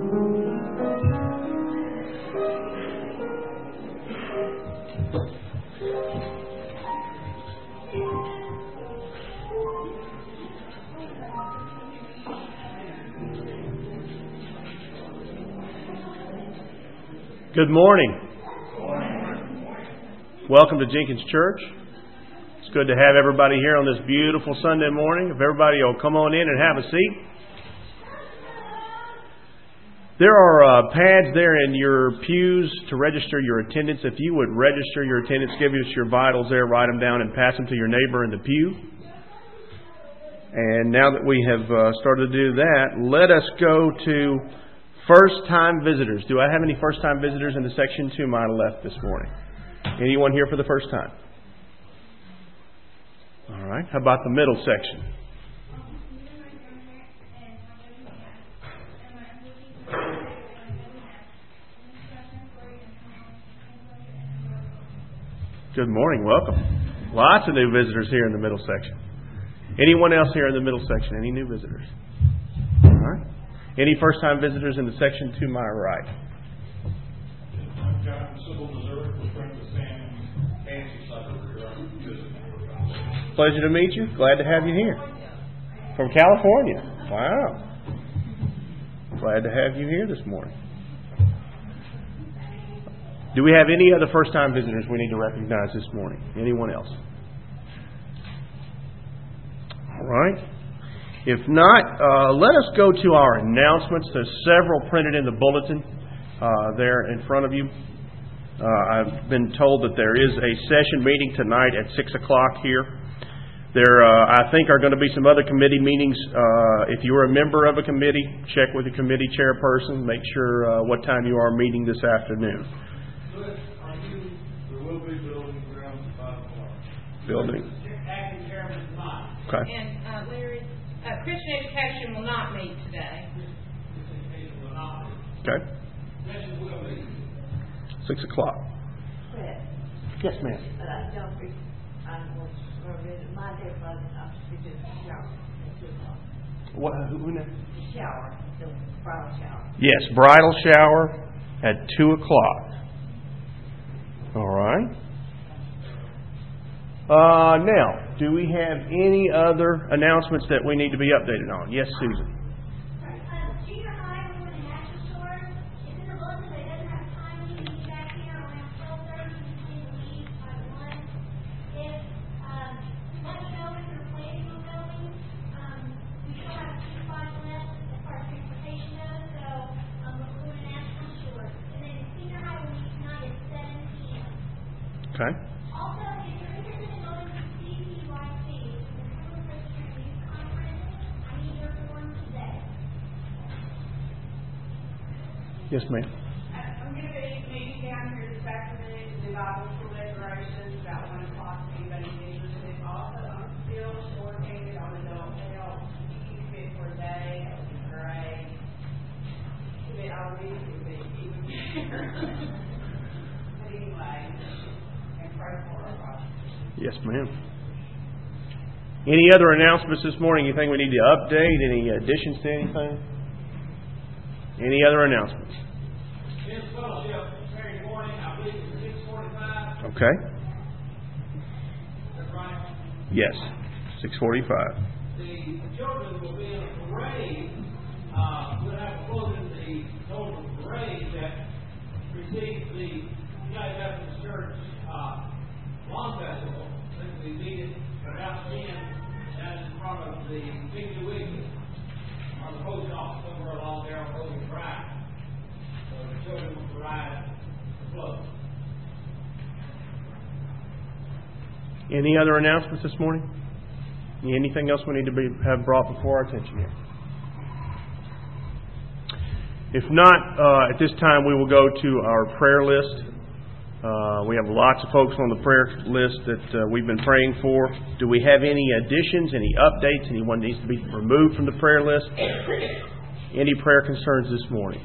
Good morning. Welcome to Jenkins Church. It's good to have everybody here on this beautiful Sunday morning. If everybody will come on in and have a seat. There are pads there in your pews to register your attendance. If you would register your attendance, give us your vitals there, write them down, and pass them to your neighbor in the pew. And now that we have started to do that, let us go to first-time visitors. Do I have any first-time visitors in the section to my left this morning? Anyone here for the first time? All right. How about the middle section? Good morning. Welcome. Lots of new visitors here in the middle section. Anyone else here in the middle section? Any new visitors? All right. Any first-time visitors in the section to my right? I'm John from Civil, Missouri. We're friends with Sam and Nancy Sutter. Pleasure to meet you. Glad to have you here. From California. Wow. Glad to have you here this morning. Do we have any other first-time visitors we need to recognize this morning? Anyone else? All right. If not, let us go to our announcements. There's several printed in the bulletin there in front of you. I've been told that there is a session meeting tonight at 6 o'clock here. There, I think, are going to be some other committee meetings. If you're a member of a committee, check with the committee chairperson. Make sure what time you are meeting this afternoon. There will be building grounds at 5 o'clock. Building. Acting chairman is not. Okay. And Larry, Christian Education will not meet today. Okay. 6 o'clock. Yes, ma'am. What? Who next? Shower, the bridal shower. Yes, bridal shower at 2 o'clock. All right. Now, do we have any other announcements that we need to be updated on? Yes, Susan. Junior high, we went to National Store. It's in the bulletin, but it doesn't have time. You can be back here around 12:30. You can leave by 1. If, let me know if you're planning on going. We still have 2 spots left as far as transportation goes, so we're going to National Store. And then senior high will meet tonight at 7 p.m. Okay. Also, if you're interested in going to CPYC, the Cumberland Christian Youth Conference, I need your form today. Yes, ma'am. I'm going to be meeting down here this afternoon to do Bible school decorations about 1 o'clock. If anybody's interested. Also, I'm still short-handed on adult help. If you can fit for a day, that would be great. If it already would be even better. But anyway, and pray for us. Yes, ma'am. Any other announcements this morning? Anything we need to update? Any additions to anything? Any other announcements? Men's fellowship Saturday morning, I believe it's 6:45. Okay. Is that right? Yes. 6:45. The children will be in a parade. We'll have a quote in the total parade that precedes the United Methodist Church Lawn Festival. I think we meet it about 10 down in front of the Big New Wiggly or the post office somewhere along there on Logan Drive. So the children will provide the float. Any other announcements this morning? Anything else we need to have brought before our attention here? If not, at this time we will go to our prayer list. We have lots of folks on the prayer list that we've been praying for. Do we have any additions, any updates? Anyone needs to be removed from the prayer list? Any prayer concerns this morning?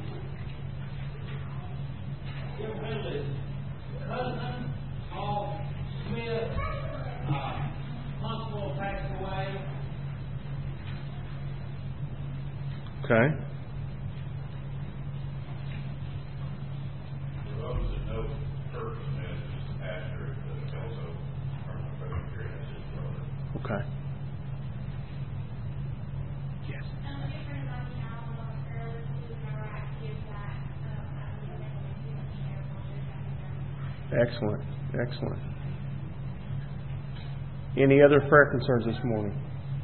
Cousin, Paul Smith, Huntsville passed away. Okay. Excellent. Excellent. Any other prayer concerns this morning?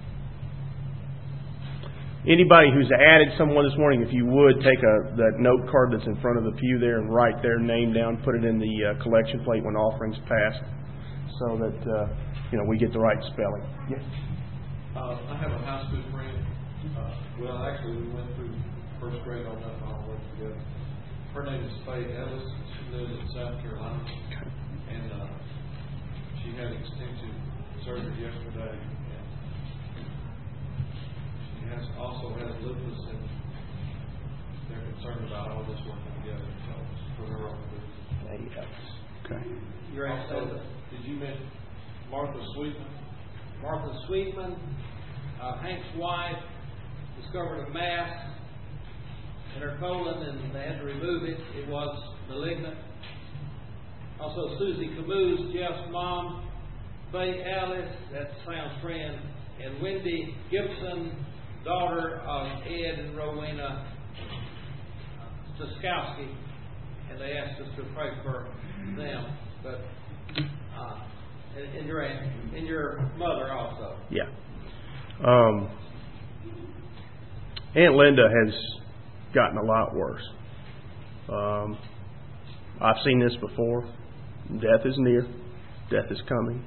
Anybody who's added someone this morning, if you would, take that note card that's in front of the pew there and write their name down, put it in the collection plate when offering's passed, so that we get the right spelling. Yes. I have a high school friend. Actually, we went through first grade on that all the way together. Her name is Faye Ellis. She lives in South Carolina, and she had extensive surgery yesterday. Also has lupus, and they're concerned about all this working together. So for her own good. Okay. You're also, did you mention Martha Sweetman? Martha Sweetman, Hank's wife, discovered a mass in her colon, and they had to remove it. It was malignant. Also, Susie Camus, Jeff's mom, Faye Alice, that's Sam's friend, and Wendy Gibson, daughter of Ed and Rowena Staskowski, and they asked us to pray for them. But and your mother also. Yeah. Aunt Linda has gotten a lot worse. I've seen this before. Death is near. Death is coming.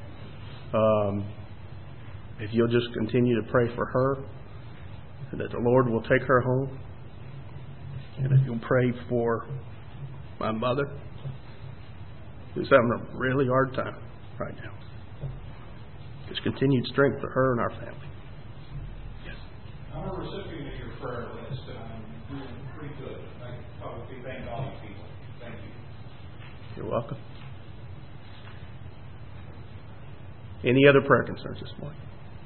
If you'll just continue to pray for her, and that the Lord will take her home. And if you'll pray for my mother, who's having a really hard time right now. Just continued strength for her and our family. Yes. I'm a recipient of your prayer list, and I'm doing pretty good. I publicly thank all you people. Thank you. You're welcome. Any other prayer concerns this morning?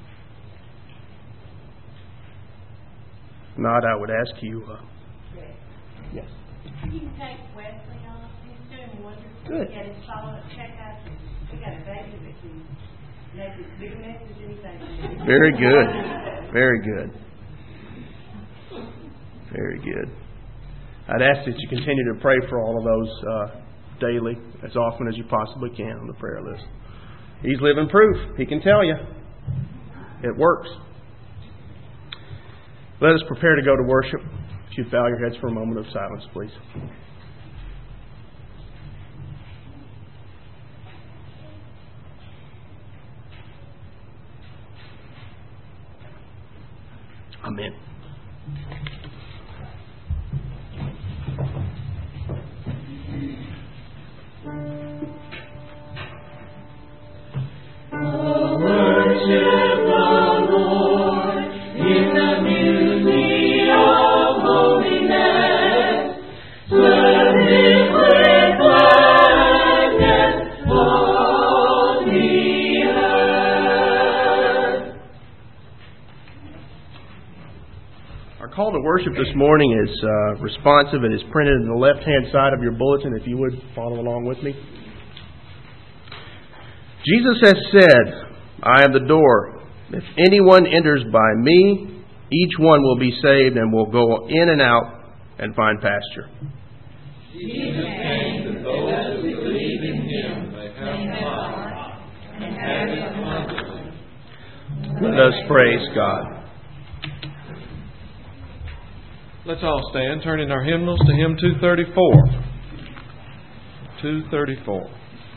If not, I would ask you. Yes. You can take Wesley off. He's doing wonderful. Good. Get his follow-up checkup. We got a baby that can make as big a mess as anything. Very good. Very good. Very good. I'd ask that you continue to pray for all of those daily, as often as you possibly can on the prayer list. He's living proof. He can tell you. It works. Let us prepare to go to worship. If you bow your heads for a moment of silence, please. Amen. Call to worship this morning is responsive and is printed in the left-hand side of your bulletin, if you would follow along with me. Jesus has said, I am the door. If anyone enters by me, each one will be saved and will go in and out and find pasture. Jesus came that those who believe in Him may have life and have it abundantly. Let us praise God. Let's all stand, turning our hymnals to hymn 234. 234.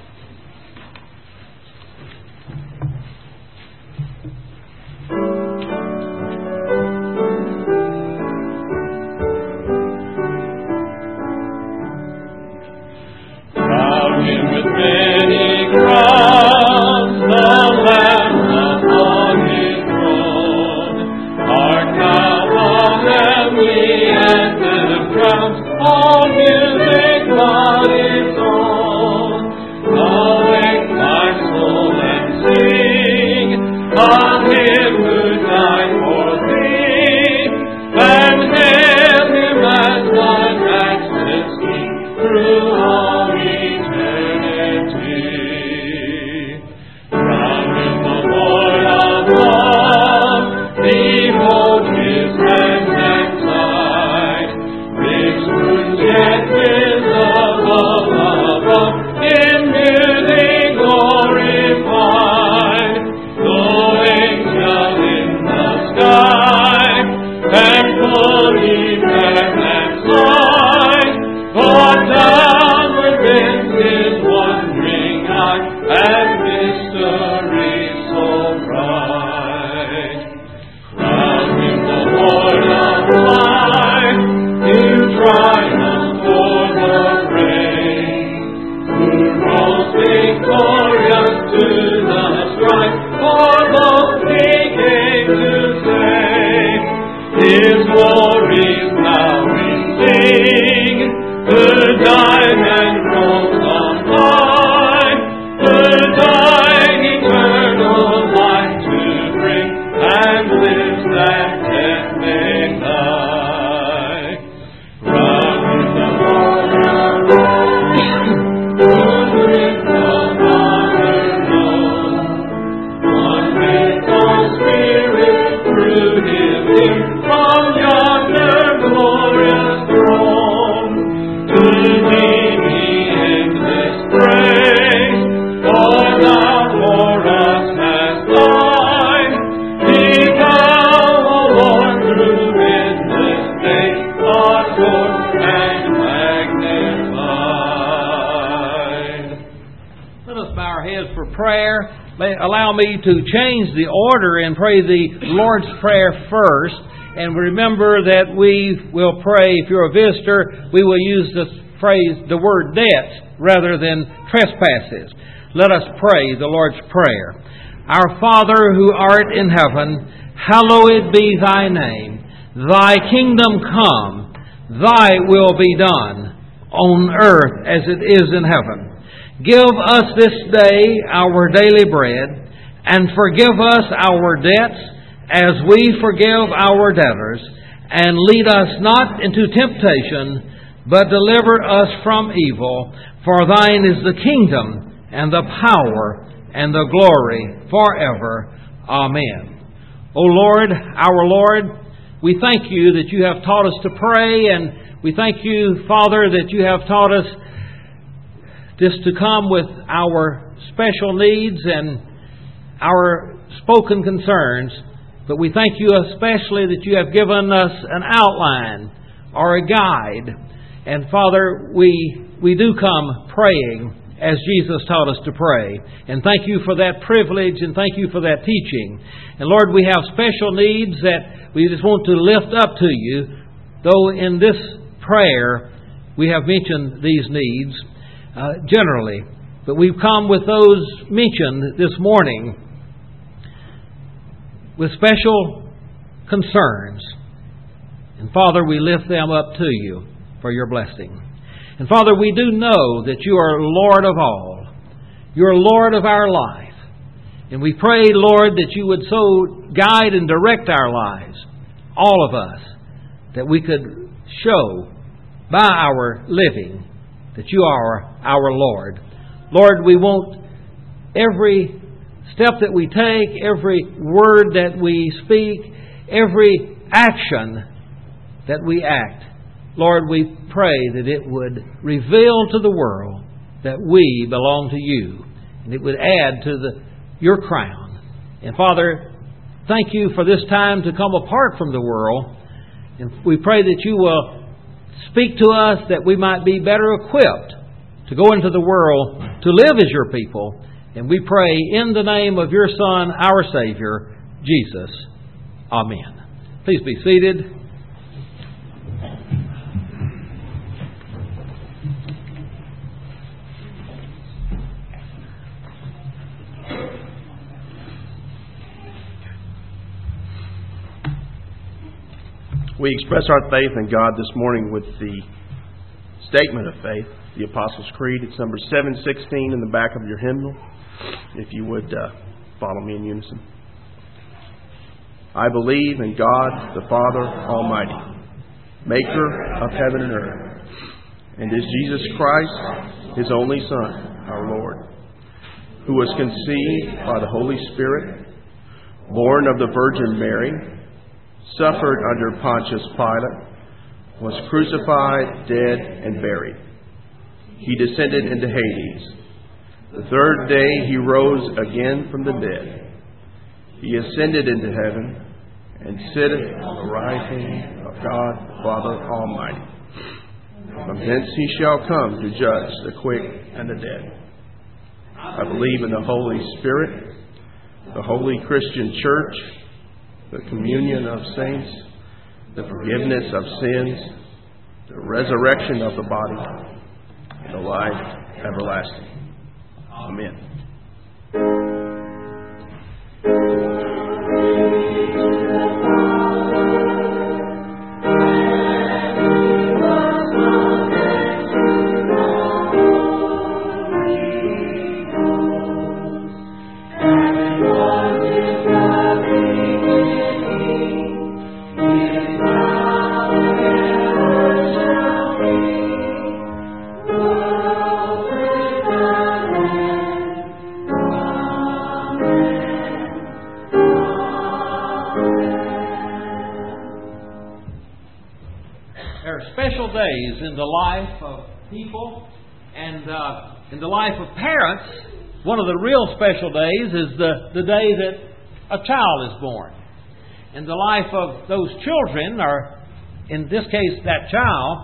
Crowning with many crowns, the Lamb upon His throne, hark now the heavenly anthem crowns, all music God is on. His glories now we sing. The diamond rose on high, the dying eternal life to bring, and lives that death may die. Round in the morning one with the Father known, one with the Spirit through Him in from yonder glorious throne. To thee be endless praise, for thou for us hast died. Be thou, O Lord, through endless days, adored and magnified. Let us bow our heads for prayer. Allow me to change the order and pray the Lord's Prayer first. And remember that we will pray, if you're a visitor, we will use the phrase, the word debts, rather than trespasses. Let us pray the Lord's Prayer. Our Father who art in heaven, hallowed be thy name. Thy kingdom come, thy will be done, on earth as it is in heaven. Give us this day our daily bread, and forgive us our debts as we forgive our debtors. And lead us not into temptation, but deliver us from evil. For thine is the kingdom, and the power, and the glory forever. Amen. O Lord, our Lord, we thank you that you have taught us to pray, and we thank you, Father, that you have taught us just to come with our special needs and our spoken concerns. But we thank you especially that you have given us an outline or a guide. And Father, we do come praying as Jesus taught us to pray. And thank you for that privilege, and thank you for that teaching. And Lord, we have special needs that we just want to lift up to you. Though in this prayer we have mentioned these needs generally. But we've come with those mentioned this morning with special concerns. And Father, we lift them up to you for your blessing. And Father, we do know that you are Lord of all. You're Lord of our life. And we pray, Lord, that you would so guide and direct our lives, all of us, that we could show by our living that you are our Lord. Lord, we want every step that we take, every word that we speak, every action that we act, Lord, we pray that it would reveal to the world that we belong to you, and it would add to your crown. And Father, thank you for this time to come apart from the world, and we pray that you will speak to us that we might be better equipped to go into the world, to live as your people. And we pray in the name of your Son, our Savior, Jesus. Amen. Please be seated. We express our faith in God this morning with the statement of faith, the Apostles' Creed. It's number 716 in the back of your hymnal. If you would follow me in unison. I believe in God, the Father Almighty, maker of heaven and earth, and in Jesus Christ, His only Son, our Lord, who was conceived by the Holy Spirit, born of the Virgin Mary, suffered under Pontius Pilate, was crucified, dead, and buried. He descended into Hades. The third day He rose again from the dead. He ascended into heaven and sitteth on the right hand of God, Father Almighty. From thence He shall come to judge the quick and the dead. I believe in the Holy Spirit, the holy Christian Church, the communion of saints, the forgiveness of sins, the resurrection of the body, and the life everlasting. Amen. there are special days in the life of people, and in the life of parents, one of the real special days is the day that a child is born. In the life of those children, or in this case that child,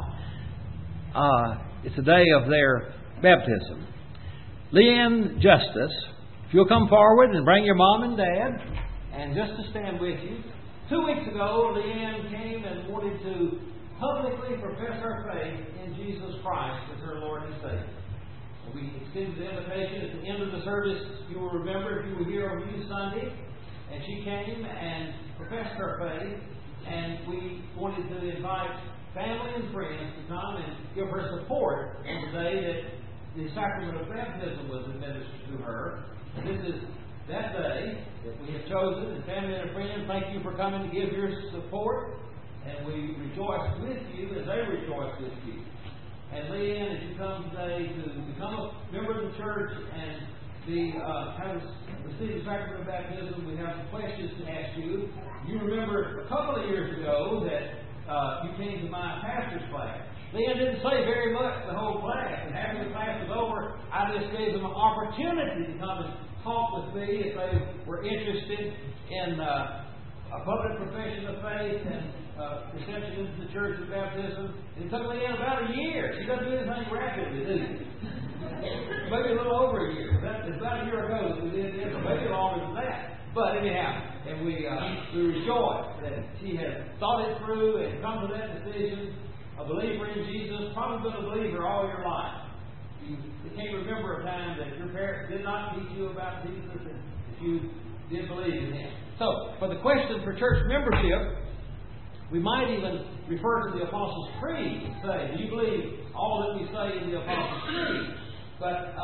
it's the day of their baptism. Leanne Justice, if you'll come forward and bring your mom and dad, and just to stand with you. 2 weeks ago, Leanne came and wanted to publicly profess her faith in Jesus Christ as her Lord and Savior. We extended the invitation at the end of the service. You will remember if you were here on Youth Sunday, and she came and professed her faith, and we wanted to invite family and friends to come and give her support on the day that the sacrament of baptism was administered to her. And this is that day that we have chosen, and family and friends, thank you for coming to give your support, and we rejoice with you as they rejoice with you. And Leanne, as you come today to become a member of the church and receive the sacrament of baptism, we have some questions to ask you. You remember a couple of years ago that you came to my pastor's class. Leanne didn't say very much the whole class, and after the class was over, I just gave them an opportunity to come and talk with me if they were interested in a public profession of faith and reception into the church of baptism. It took Leanne about a year. She doesn't do anything rapidly, do she? Maybe a little over a year. It's about a year ago that we did this, or maybe longer than that. But anyhow, and we rejoice that she has thought it through and come to that decision. A believer in Jesus, probably been a believer all your life. You can't remember a time that your parents did not teach you about Jesus and that you did believe in Him. So, for the question for church membership, we might even refer to the Apostles' Creed and say, do you believe all that we say in the Apostles' Creed? But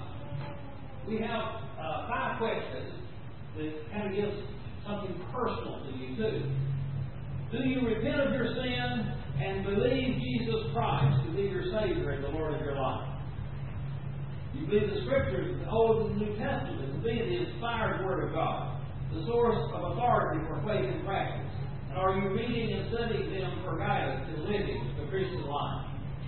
we have 5 questions that kind of gives something personal to you too. Do you repent of your sin and believe Jesus Christ to be your Savior and the Lord of your life? You believe the Scriptures, the Old and the New Testament, to be the inspired Word of God, the source of authority for faith and practice. And are you reading and studying them for guidance in living the Christian life?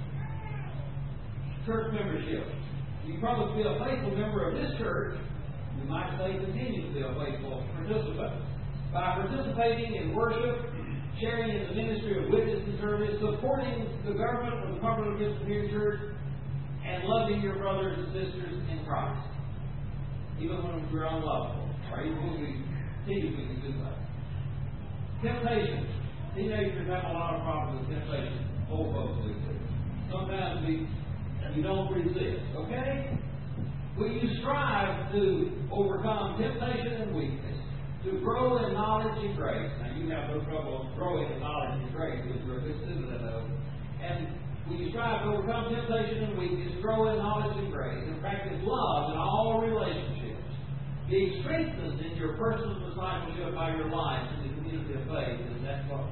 Church membership. You probably be a faithful member of this church. You might say continue to be a faithful participant. By participating in worship, sharing in the ministry of witness and service, supporting the government of the Cumberland Presbyterian Church, and loving your brothers and sisters in Christ, even when you're unlovable, or even when we see we can do that. Temptation. Teenagers have a lot of problems with temptation. Old folks do too. Sometimes you don't resist. Okay? Will you strive to overcome temptation and weakness, to grow in knowledge and grace? Now, you have no trouble growing in knowledge and grace because you're a good citizen of those. And will you strive to overcome temptation and weakness, grow in knowledge and grace, and practice love in all relationships, being strengthened in your personal discipleship by your life in the community of faith? And that's what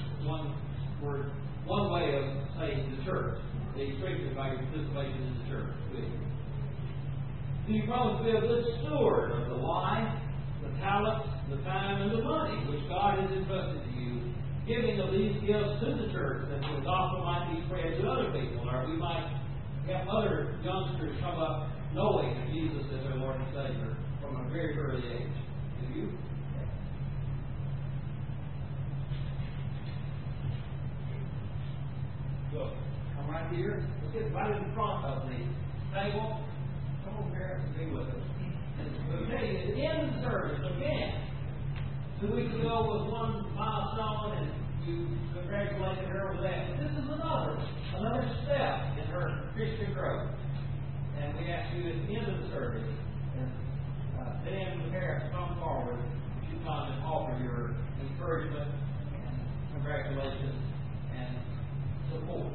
one way of saying the church, being strengthened by your participation in the church. Do you promise to be a good steward of the life, the talents, the time, and the money which God has entrusted to you, giving of these gifts to the church that the gospel might be spread to other people, or we might have other youngsters come up knowing that Jesus is their Lord and Savior from a very early age? Do you? Look, come right here. Let's get right in front of the table. Come over here and be with us. Okay, at the end of the service, again, 2 weeks ago was one milestone, and you congratulated her with that. But this is another step in her Christian growth. And we ask you at the end of the service, and Dan and the parents come forward, you come and offer your encouragement and congratulations and support.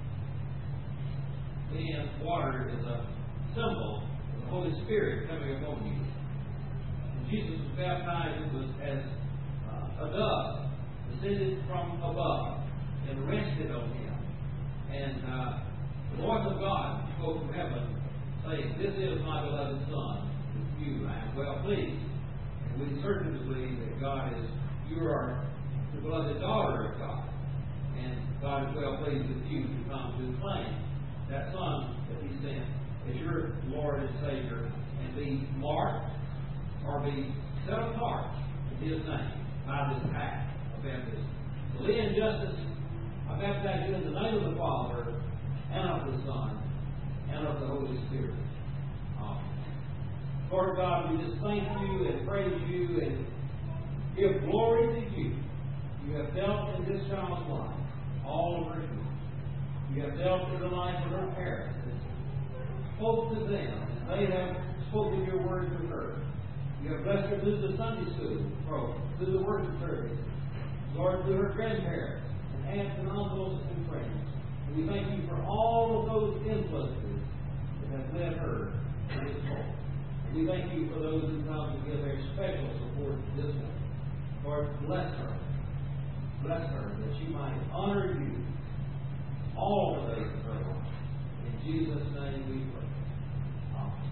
And water is a symbol of the Holy Spirit coming upon you. When Jesus was baptized, it was as a dove descended from above and rested on him. And the voice of God spoke from heaven, saying, "This is my beloved Son, with you I am well pleased." And we certainly believe that you are the beloved daughter of God. And God God is well pleased with you to come to claim that Son that He sent as your Lord and Savior, and be marked or be set apart in His name by this act of baptism. So, Lee and Justice, I baptize you in the name of the Father, and of the Son, and of the Holy Spirit. Amen. Lord God, we just thank you and praise you and give glory to you. You have dealt in this child's life all over you. You have dealt in the life of her parents and spoke to them, and they have spoken your word to her. You have blessed her through the Sunday school program, through the worship service, Lord, through her grandparents and aunts and uncles and friends. And we thank you for all of those influences that have led her to this moment. And we thank you for those who come to give their special support to this one. Lord, bless her. Bless her that she might honor you all the days of her life. In Jesus' name we pray. Amen.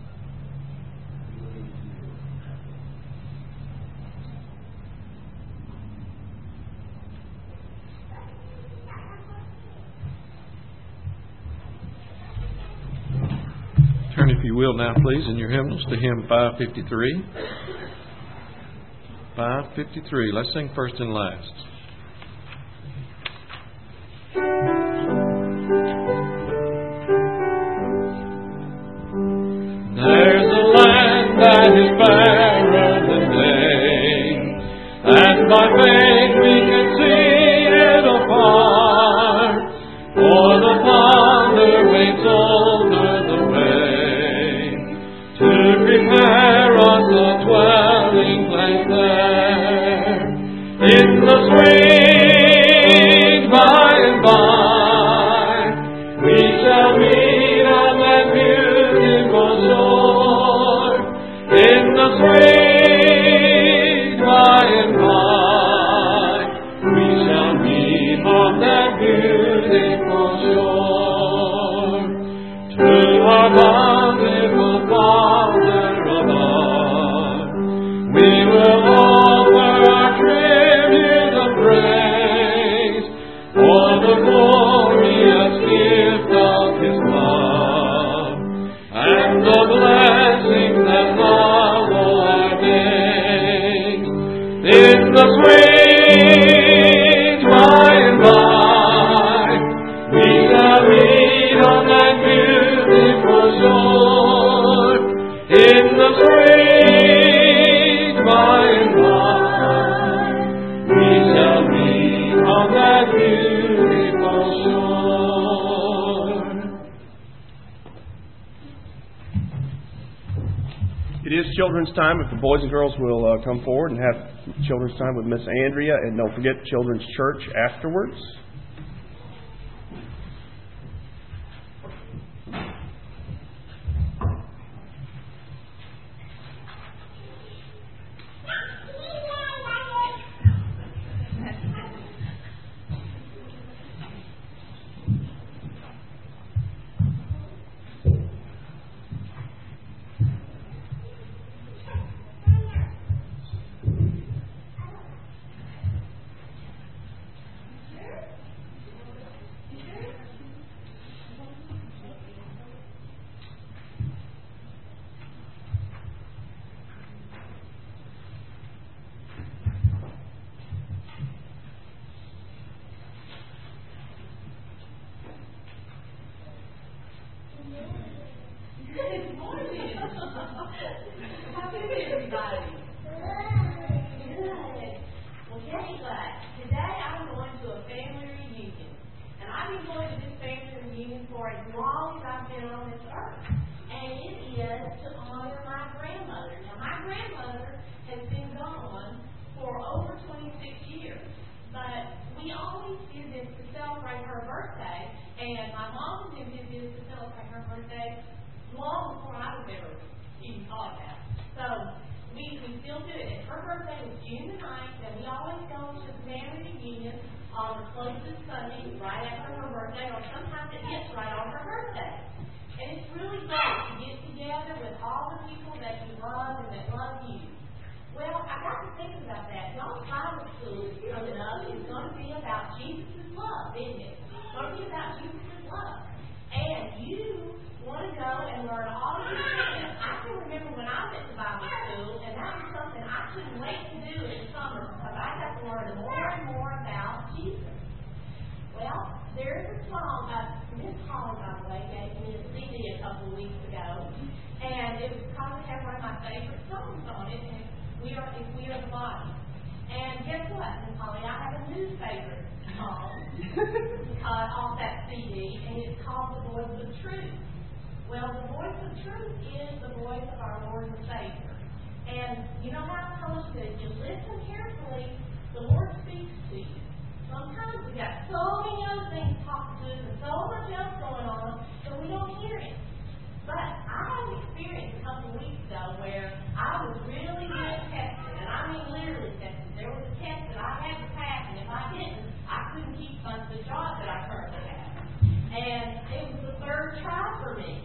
Turn, if you will, now, please, in your hymnals to hymn 553. 553. Let's sing first and last. There's a land that is fairer than day, and by faith we can see it afar, for the Father waits over the way to prepare us a dwelling place there. In the spring, by and by, we shall meet on that beautiful shore. In the spring, by and by, we shall meet on that beautiful shore. To our bountiful Father above, we will offer our tribute of praise for the glorious gift of His love and the blessings that follow our days. In the spring, by and by, we shall meet on that beautiful shore. In the spring, by and by, we shall meet on that beautiful shore. It is children's time. If the boys and girls will come forward and have children's time with Miss Andrea, and don't forget children's church afterwards. Good morning. How is everybody? Good. Well, guess what? Today I'm going to a family reunion. And I've been going to this family reunion for as long as I've been on this earth. And it is to honor my grandmother. Now, my grandmother has been gone for over 26 years. But we always do this to celebrate her birthday. And my mom did this to celebrate her birthday long before I was ever even thought about. So we still do it. And her birthday was June the 9th, and we always go to the family reunion on the closest Sunday right after her birthday, or sometimes it gets right on her birthday. And it's really great to get together with all the people that you love and that love you. Well, I got to thinking about that. Y'all's Bible school coming up is going to be about Jesus' love, isn't it? song, Miss Holly, by the way, gave me a CD a couple of weeks ago, and it was probably had one of my favorite songs on it, and If We Are the Body. And guess what, Miss Holly, I have a new favorite song off that CD, and it's called The Voice of Truth. Well, the voice of truth is the voice of our Lord and Savior. And you know how I told you that if you listen carefully, the Lord speaks to you. Sometimes we got so many other things talking to us and so much else going on that we don't hear Him. But I had an experience a couple of weeks ago where I was really being tested, and I mean literally tested. There was a test that I had to pass, and if I didn't, I couldn't keep on the job that I currently have. And it was the third try for me.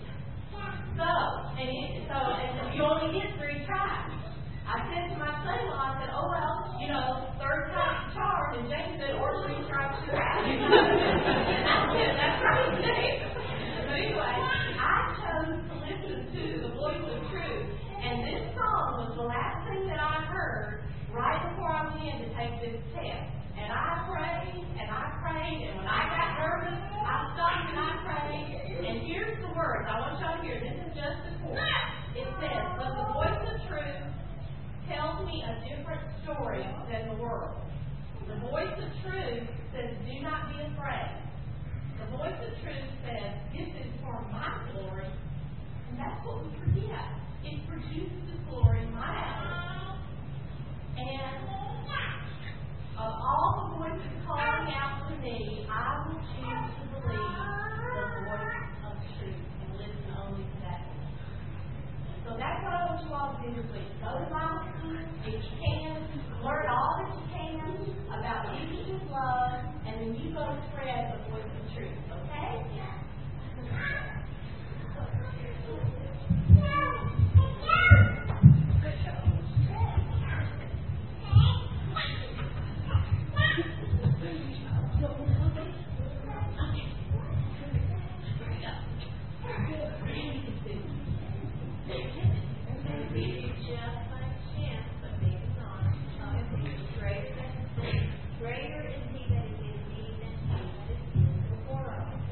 And you only get 3 tries. I said to my son-in-law, I said, oh, well, you know, third time's a charm. And James said, or 3 tries to try. And I said, that's right, James. But anyway, I chose to listen to the voice of truth. And this song was the last thing that I heard right before I went in to take this test. And I prayed, and when I got nervous, I stopped and I prayed. And here's the words. I want y'all to hear. This is just the chorus. It says, but the voice of truth tells me a different story than the world. The voice of truth says, do not be afraid. The voice of truth says, this is for my glory. And that's what we forget. It produces the glory in my life. And of all the voices calling out to me, I will choose to believe the voice of truth and listen only to that voice. So that's what I want you all to do this week. Go to Bible school if you can, learn all that you can about Jesus' love, and then you go to spread the voice of truth, okay? Greater is He that is in me than he that is in the world.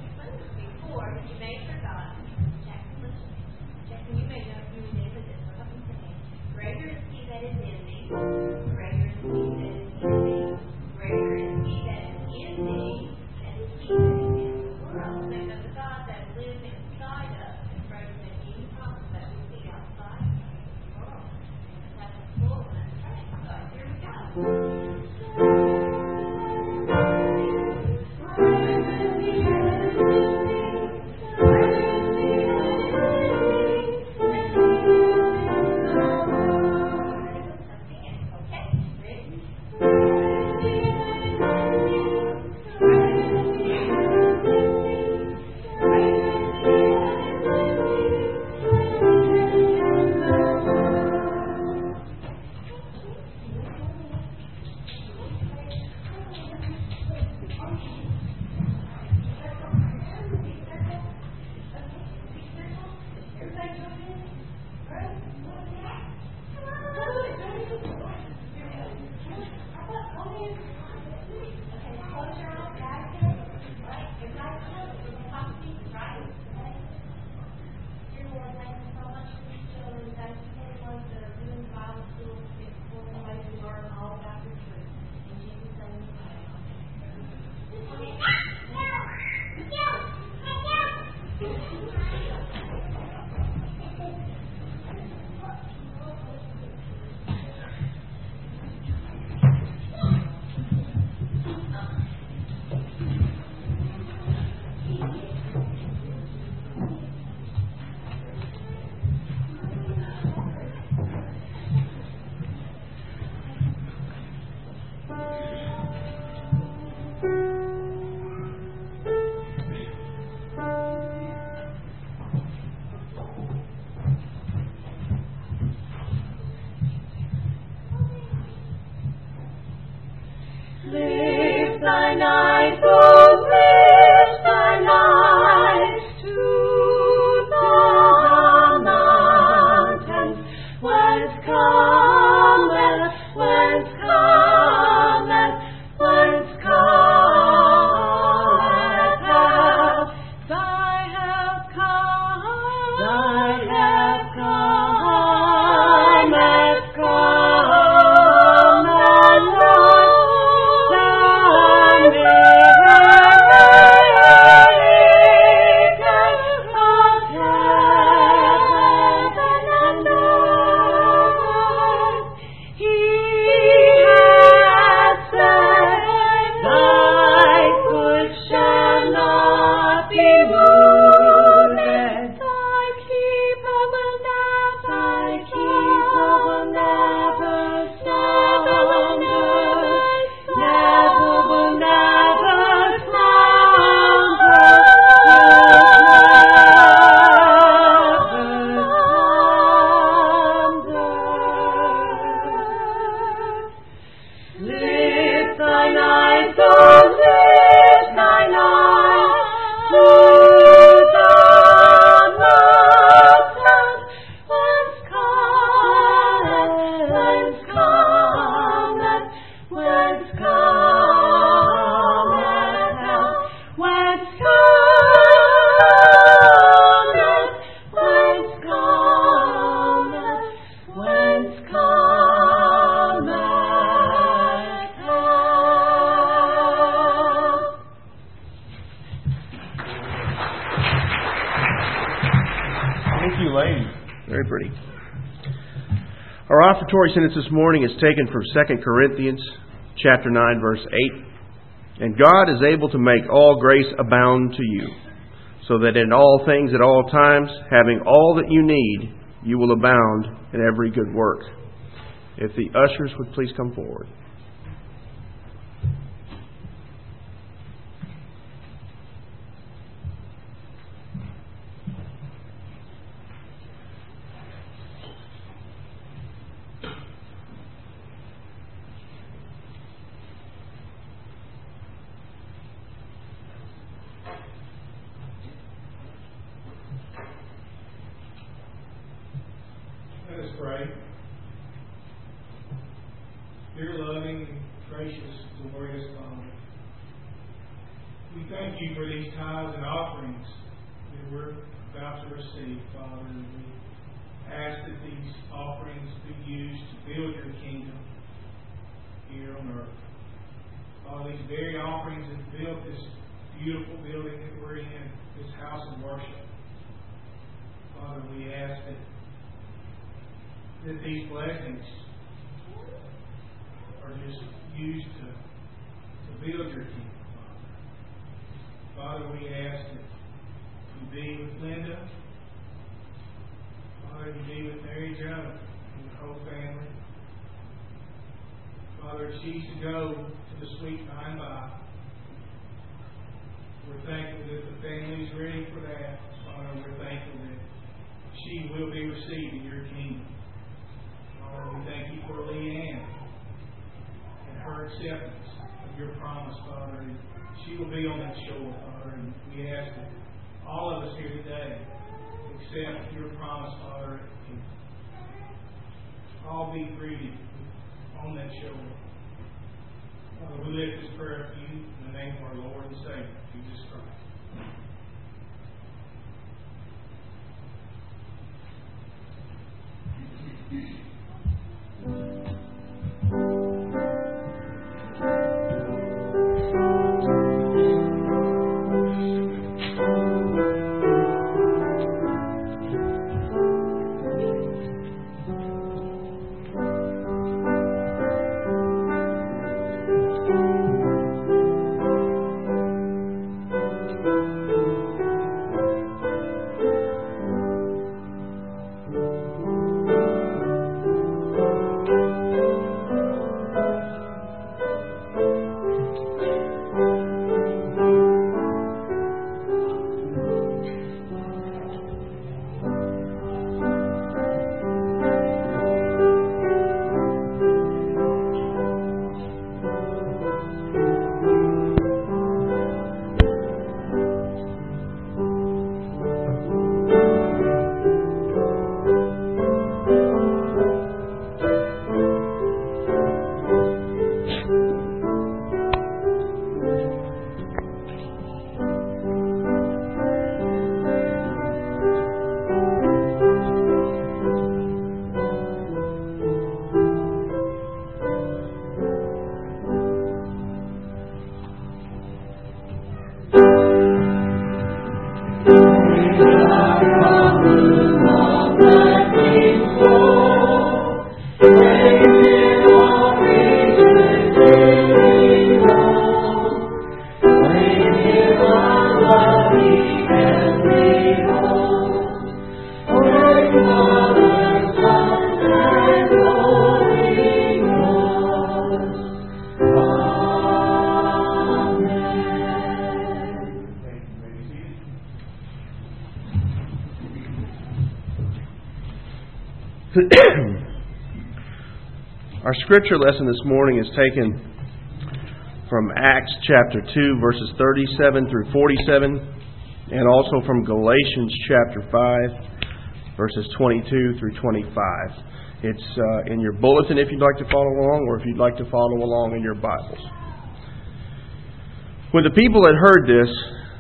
Very pretty. Our offertory sentence this morning is taken from 2 Corinthians chapter 9, verse 8. And God is able to make all grace abound to you, so that in all things at all times, having all that you need, you will abound in every good work. If the ushers would please come forward. Let us pray. Dear loving, gracious, glorious Father, we thank you for these tithes and offerings that we're about to receive, Father. And we ask that these offerings be used to build your kingdom here on earth. Father, these very offerings have built this beautiful building that we're in, this house of worship. Father, we ask that these blessings are just used to build your kingdom, Father. Father, we ask that you be with Linda. Father, you be with Mary Jo and the whole family. Father, if she's to go to the sweet by and by, we're thankful that the family's ready for that. Father, we're thankful that she will be received in your kingdom. Father, we thank you for Leanne and her acceptance of your promise, Father. And she will be on that shore, Father. And we ask that all of us here today accept your promise, Father, and all be greeted on that shore. Father, we lift this prayer up to you in the name of our Lord and Savior, Jesus Christ. Our scripture lesson this morning is taken from Acts chapter 2, verses 37 through 47, and also from Galatians chapter 5, verses 22 through 25. It's in your bulletin if you'd like to follow along, or if you'd like to follow along in your Bibles. When the people had heard this,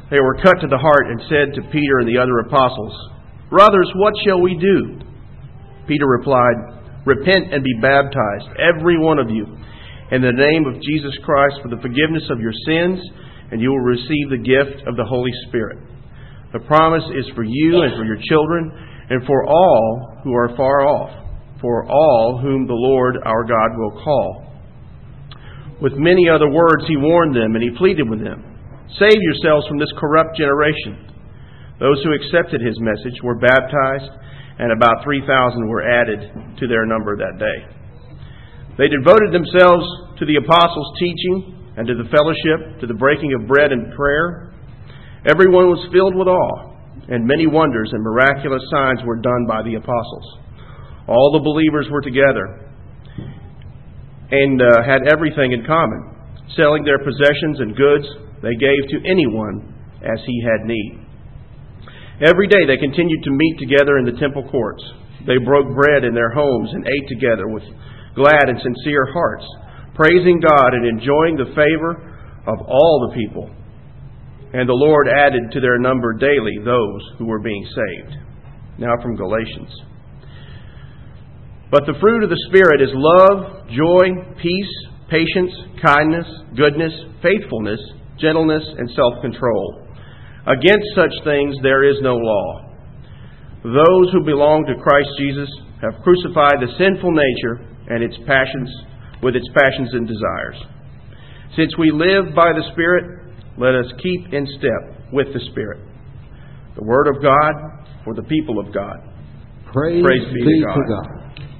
They were cut to the heart and said to Peter and the other apostles, "Brothers, what shall we do?" Peter replied, "Repent and be baptized, every one of you, in the name of Jesus Christ for the forgiveness of your sins, and you will receive the gift of the Holy Spirit. The promise is for you and for your children, and for all who are far off, for all whom the Lord our God will call." With many other words he warned them, and he pleaded with them, "Save yourselves from this corrupt generation." Those who accepted his message were baptized, and about 3,000 were added to their number that day. They devoted themselves to the apostles' teaching and to the fellowship, to the breaking of bread and prayer. Everyone was filled with awe, and many wonders and miraculous signs were done by the apostles. All the believers were together and had everything in common. Selling their possessions and goods, they gave to anyone as he had need. Every day they continued to meet together in the temple courts. They broke bread in their homes and ate together with glad and sincere hearts, praising God and enjoying the favor of all the people. And the Lord added to their number daily those who were being saved. Now from Galatians. But the fruit of the Spirit is love, joy, peace, patience, kindness, goodness, faithfulness, gentleness, and self-control. Against such things there is no law. Those who belong to Christ Jesus have crucified the sinful nature and its passions with its passions and desires. Since we live by the Spirit, let us keep in step with the Spirit. The Word of God for the people of God. Praise be to God.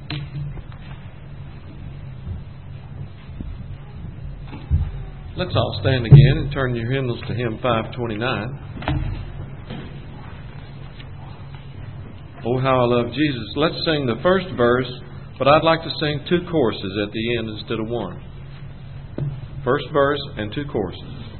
Let's all stand again and turn your hymnals to hymn 529. Oh, how I love Jesus. Let's sing the first verse, but I'd like to sing two choruses at the end instead of one. First verse and two choruses.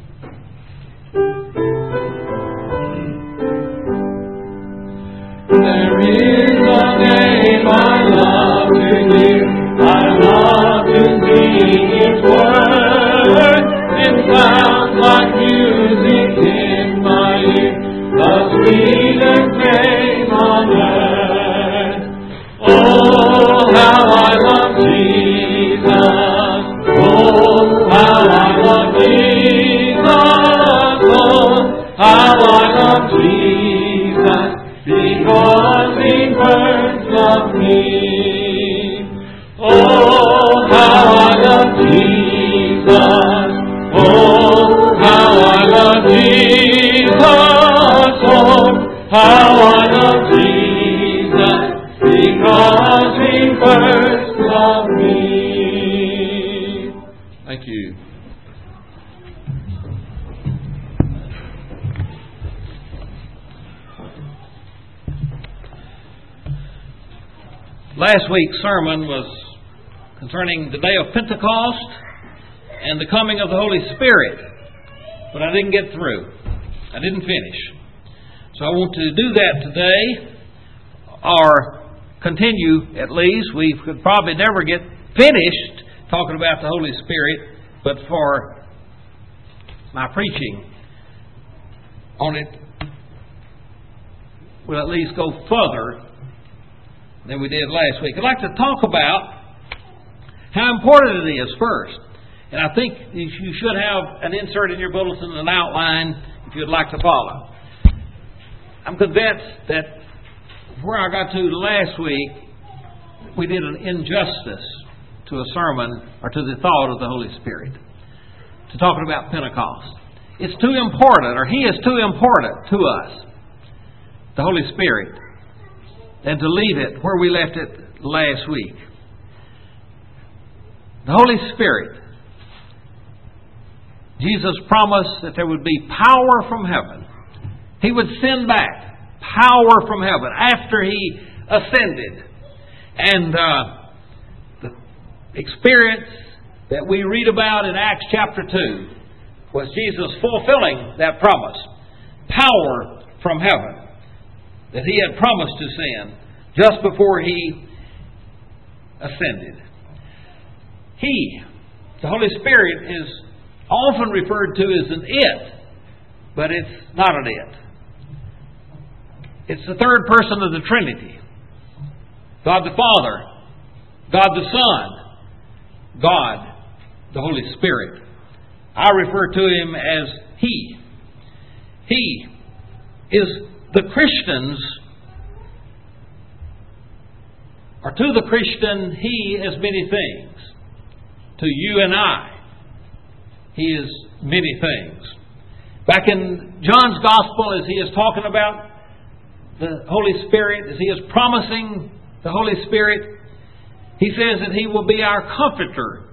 There is a name I love to hear. I love to sing His word. It sounds like music in my ear, the sweetest name on earth. Oh, how I love Jesus. Oh, how I love Jesus. Oh, how I love Jesus. Because He first loved me. Oh, how I love Jesus. Oh, how I love Jesus. Oh, how I love Jesus. Because He first loved me. Thank you. Last week's sermon was concerning the day of Pentecost and the coming of the Holy Spirit. But I didn't get through. I didn't finish. So I want to do that today, or continue at least. We could probably never get finished talking about the Holy Spirit, but for my preaching on it, we'll at least go further than we did last week. I'd like to talk about how important it is first. And I think you should have an insert in your bulletin, an outline, if you'd like to follow. I'm convinced that where I got to last week, we did an injustice to a sermon or to the thought of the Holy Spirit, to talking about Pentecost. It's too important, or He is too important to us, the Holy Spirit, and to leave it where we left it last week. The Holy Spirit. Jesus promised that there would be power from heaven. He would send back power from heaven after He ascended. And the experience that we read about in Acts chapter 2 was Jesus fulfilling that promise. Power from heaven that He had promised to send just before He ascended. He, the Holy Spirit, is often referred to as an it. but it's not an it. It's the third person of the Trinity. God the Father, God the Son, God the Holy Spirit. I refer to Him as He. He is the Christians, or to the Christian, He is many things. To you and I, He is many things. Back in John's Gospel, as he is talking about the Holy Spirit, as he is promising the Holy Spirit, he says that He will be our comforter.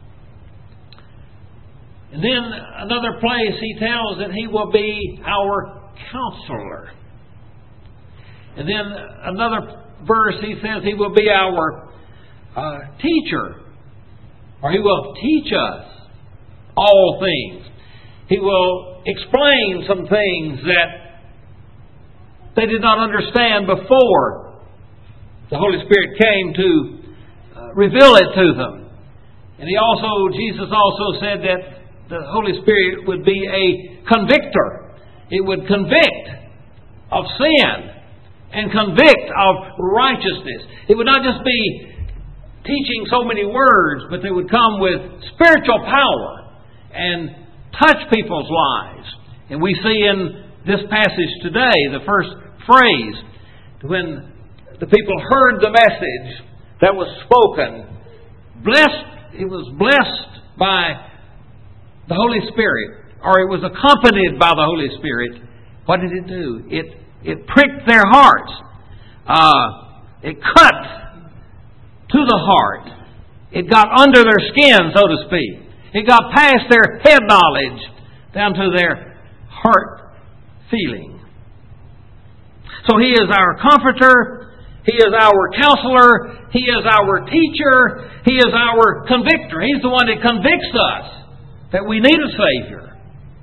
And then another place he tells that He will be our counselor. And then another verse he says He will be our teacher. Or He will teach us all things. He will explain some things that they did not understand before the Holy Spirit came to reveal it to them. And Jesus also said that the Holy Spirit would be a convictor. It would convict of sin and convict of righteousness. It would not just be teaching so many words, but they would come with spiritual power and touch people's lives. And we see in this passage today, the first phrase, when the people heard the message that was spoken, it was blessed by the Holy Spirit, or it was accompanied by the Holy Spirit. What did it do? It pricked their hearts. It cut to the heart. It got under their skin, so to speak. It got past their head knowledge down to their heart feeling. So He is our comforter. He is our counselor. He is our teacher. He is our convictor. He's the one that convicts us that we need a Savior.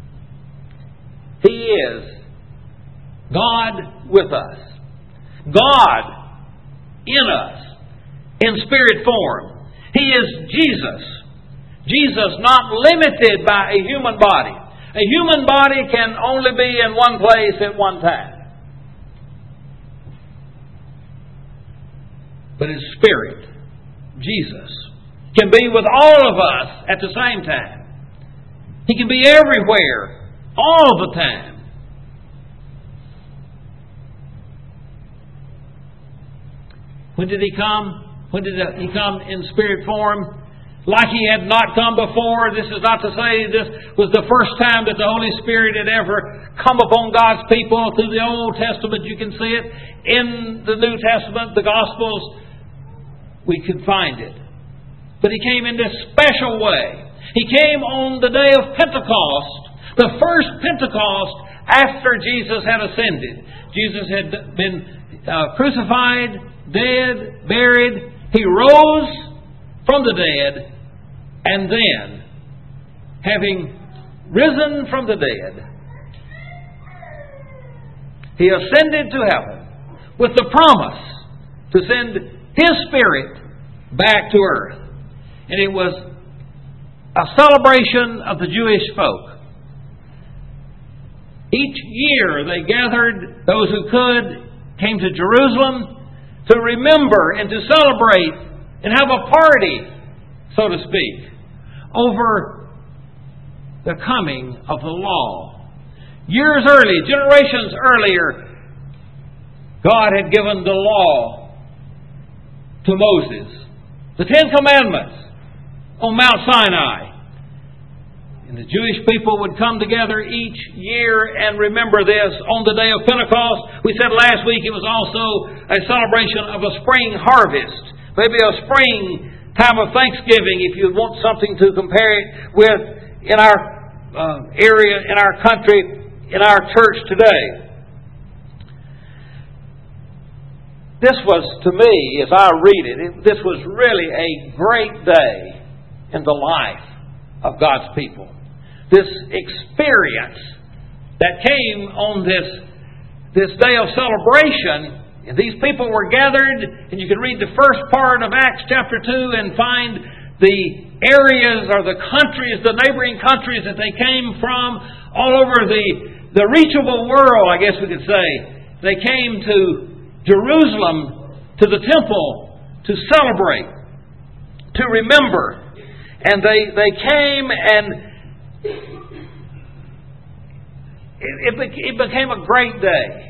He is God with us. God in us in spirit form. He is Jesus. Jesus not limited by a human body. A human body can only be in one place at one time. But His Spirit, Jesus, can be with all of us at the same time. He can be everywhere, all the time. When did He come? When did He come in spirit form? Like He had not come before. This is not to say this was the first time that the Holy Spirit had ever come upon God's people. Through the Old Testament you can see it. In the New Testament, the Gospels, we can find it. But He came in this special way. He came on the day of Pentecost, the first Pentecost after Jesus had ascended. Jesus had been crucified, dead, buried. He rose from the dead, and then, having risen from the dead, He ascended to heaven with the promise to send His Spirit back to earth. And it was a celebration of the Jewish folk. Each year they gathered, those who could, came to Jerusalem to remember and to celebrate and have a party, so to speak, over the coming of the law. Years early, generations earlier, God had given the law to Moses. The Ten Commandments on Mount Sinai. And the Jewish people would come together each year and remember this on the day of Pentecost. We said last week it was also a celebration of a spring harvest. Maybe a spring time of Thanksgiving, if you want something to compare it with in our area, in our country, in our church today. This was, to me, as I read it, this was really a great day in the life of God's people. This experience that came on this day of celebration, and these people were gathered, and you can read the first part of Acts chapter 2 and find the areas or the countries, the neighboring countries that they came from, all over the the reachable world, I guess we could say. They came to Jerusalem, to the temple, to celebrate, to remember. And they came, and it became a great day.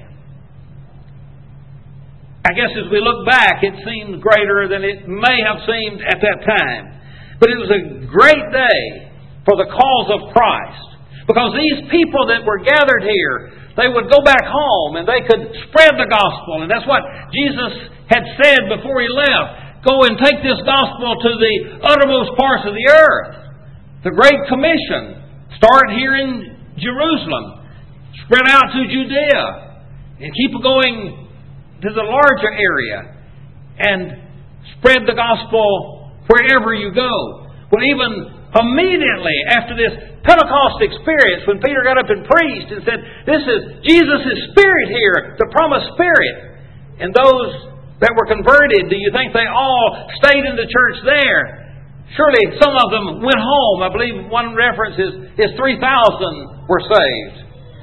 I guess as we look back, it seems greater than it may have seemed at that time. But it was a great day for the cause of Christ. Because these people that were gathered here, they would go back home and they could spread the gospel. And that's what Jesus had said before He left. Go and take this gospel to the uttermost parts of the earth. The Great Commission. Start here in Jerusalem. Spread out to Judea. And keep going to the larger area and spread the gospel wherever you go. Well, even immediately after this Pentecost experience, when Peter got up and preached and said, "This is Jesus' Spirit here, the promised Spirit," and those that were converted, do you think they all stayed in the church there? Surely some of them went home. I believe one reference is 3,000 were saved.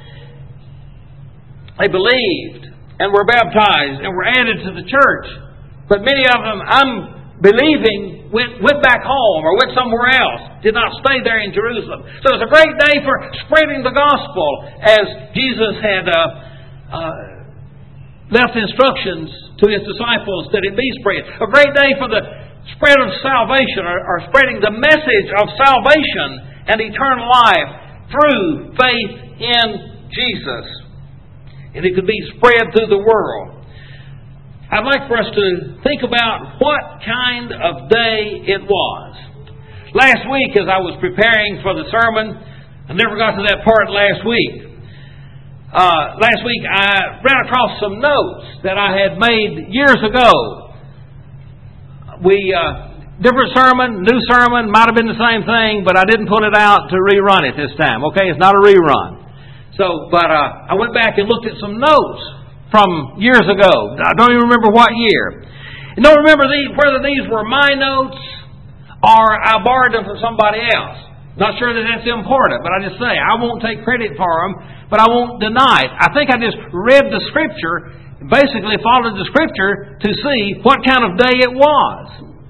They believed and were baptized and were added to the church. But many of them, I'm believing, went back home or went somewhere else. Did not stay there in Jerusalem. So it was a great day for spreading the gospel as Jesus had left instructions to His disciples that it be spread. A great day for the spread of salvation or spreading the message of salvation and eternal life through faith in Jesus. And it could be spread through the world. I'd like for us to think about what kind of day it was. Last week, as I was preparing for the sermon, I never got to that part last week. Last week, I ran across some notes that I had made years ago. Different sermon, new sermon, might have been the same thing, but I didn't pull it out to rerun it this time. Okay, it's not a rerun. But I went back and looked at some notes from years ago. I don't even remember what year. I don't remember whether these were my notes or I borrowed them from somebody else. Not sure that that's important, but I just say I won't take credit for them, but I won't deny it. I think I just read the Scripture, basically followed the Scripture to see what kind of day it was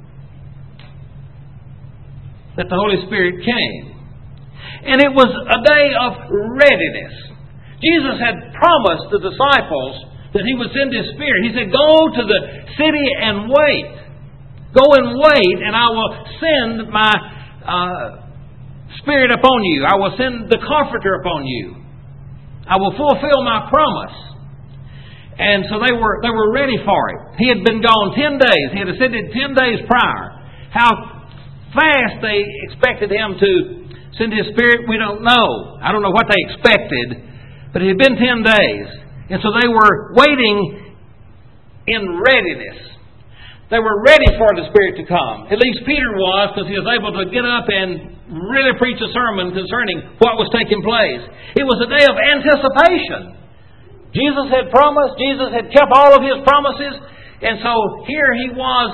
that the Holy Spirit came. And it was a day of readiness. Jesus had promised the disciples that He would send His Spirit. He said, "Go to the city and wait. Go and wait, and I will send my Spirit upon you. I will send the Comforter upon you. I will fulfill my promise." And so they were ready for it. He had been gone 10 days. He had ascended 10 days prior. How fast they expected Him to send His Spirit, we don't know. I don't know what they expected, but it had been 10 days. And so they were waiting in readiness. They were ready for the Spirit to come. At least Peter was, because he was able to get up and really preach a sermon concerning what was taking place. It was a day of anticipation. Jesus had promised. Jesus had kept all of His promises. And so here He was,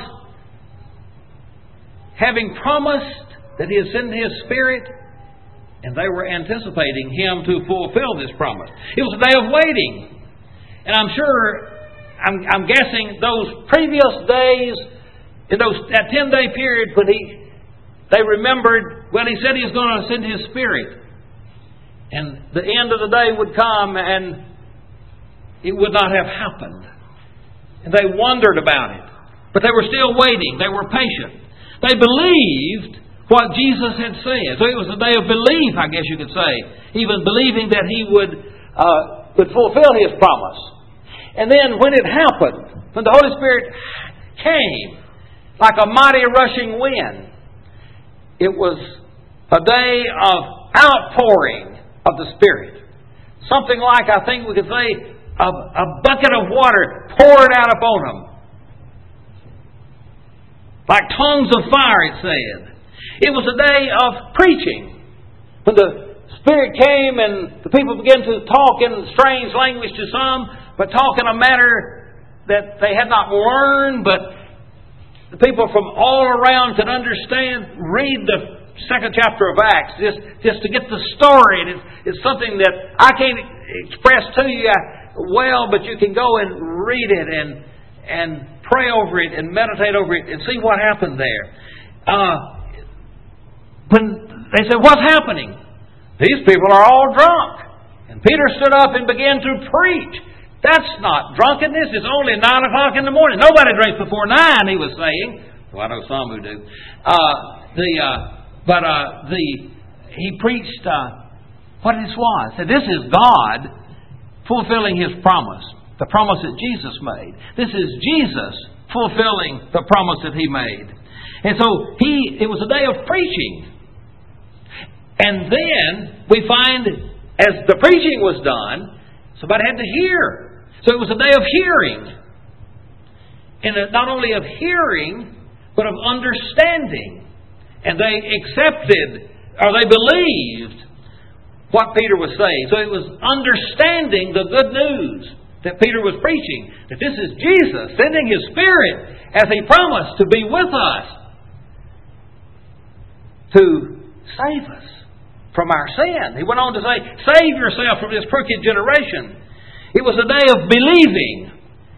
having promised that He had sent His Spirit, and they were anticipating Him to fulfill this promise. It was a day of waiting. And I'm sure, I'm guessing those previous days, in that 10-day period when they remembered, well, He said He was going to send His Spirit. And the end of the day would come and it would not have happened. And they wondered about it. But they were still waiting. They were patient. They believed what Jesus had said. So it was a day of belief, I guess you could say. Even believing that He would fulfill His promise. And then when it happened, when the Holy Spirit came like a mighty rushing wind, it was a day of outpouring of the Spirit. Something like, I think we could say, a bucket of water poured out upon them. Like tongues of fire, it said. It was a day of preaching. When the Spirit came and the people began to talk in strange language to some, but talk in a manner that they had not learned, but the people from all around could understand, read the second chapter of Acts, just to get the story. And it's something that I can't express to you well, but you can go and read it and pray over it and meditate over it and see what happened there. When they said, "What's happening?" These people are all drunk. And Peter stood up and began to preach. That's not drunkenness. It's only 9 o'clock in the morning. Nobody drinks before 9, he was saying. Well, I know some who do. He preached what this was. He said, this is God fulfilling His promise. The promise that Jesus made. This is Jesus fulfilling the promise that He made. And so it was a day of preaching. And then we find, as the preaching was done, somebody had to hear. So it was a day of hearing. And not only of hearing, but of understanding. And they accepted, or they believed, what Peter was saying. So it was understanding the good news that Peter was preaching. That this is Jesus sending His Spirit, as He promised, to be with us, to save us from our sin. He went on to say, save yourself from this crooked generation. It was a day of believing.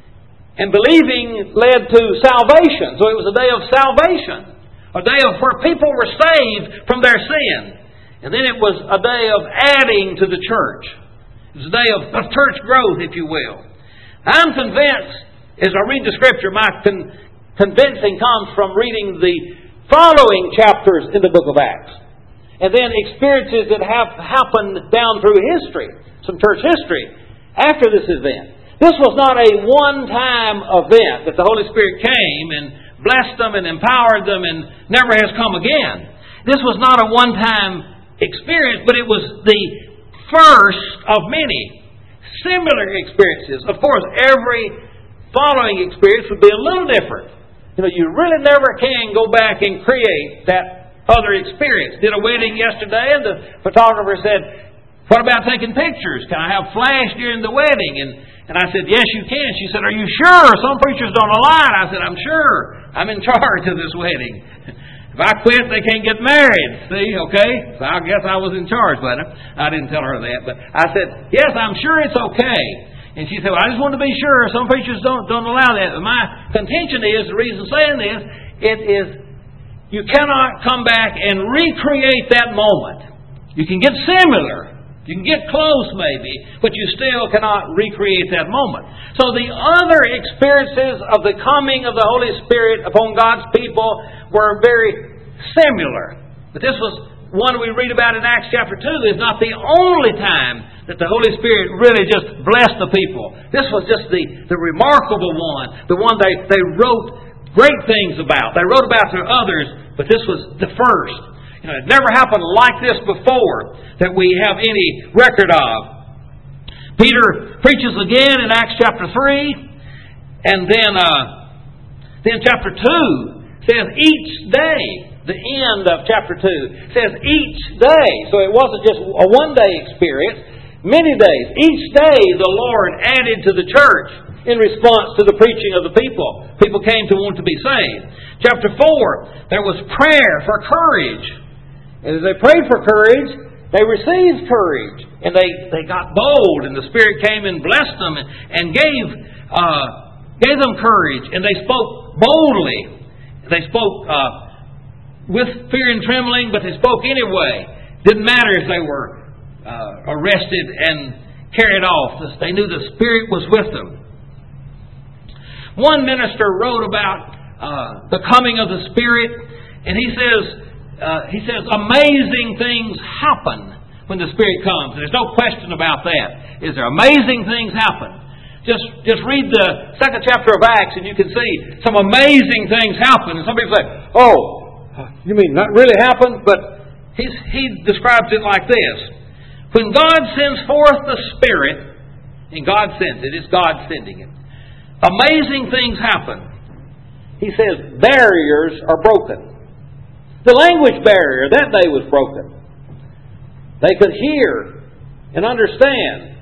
And believing led to salvation. So it was a day of salvation. A day of where people were saved from their sin. And then it was a day of adding to the church. It was a day of church growth, if you will. I'm convinced, as I read the Scripture, my convincing comes from reading the following chapters in the book of Acts. And then experiences that have happened down through history, some church history, after this event. This was not a one-time event that the Holy Spirit came and blessed them and empowered them and never has come again. This was not a one-time experience, but it was the first of many similar experiences. Of course, every following experience would be a little different. You really never can go back and create that other experience. Did a wedding yesterday, and the photographer said, "What about taking pictures? Can I have flash during the wedding?" And I said, "Yes, you can." She said, "Are you sure? Some preachers don't allow it." I said, "I'm sure. I'm in charge of this wedding. If I quit, they can't get married." See, okay? So I guess I was in charge, but I didn't tell her that. But I said, "Yes, I'm sure it's okay." And she said, "Well, I just want to be sure. Some preachers don't allow that." But my contention is, the reason saying this, it is, you cannot come back and recreate that moment. You can get similar. You can get close maybe, but you still cannot recreate that moment. So the other experiences of the coming of the Holy Spirit upon God's people were very similar. But this was one we read about in Acts chapter 2. Is not the only time that the Holy Spirit really just blessed the people. This was just the remarkable one. The one they wrote great things about. They wrote about to others, but this was the first. It never happened like this before that we have any record of. Peter preaches again in Acts chapter 3, and then chapter 2 says each day, the end of chapter 2 says each day. So it wasn't just a one-day experience, many days. Each day the Lord added to the church in response to the preaching of the people. People came to want to be saved. Chapter 4, there was prayer for courage. And as they prayed for courage, they received courage. And they got bold, and the Spirit came and blessed them and gave them courage. And they spoke boldly. They spoke with fear and trembling, but they spoke anyway. Didn't matter if they were arrested and carried off. They knew the Spirit was with them. One minister wrote about the coming of the Spirit, and he says amazing things happen when the Spirit comes. There's no question about that. Is there? Amazing things happen. Just read the second chapter of Acts, and you can see some amazing things happen. And some people say, "Oh, you mean that really happened?" But he describes it like this: when God sends forth the Spirit, and God sends it, it's God sending it. Amazing things happen. He says barriers are broken. The language barrier that day was broken. They could hear and understand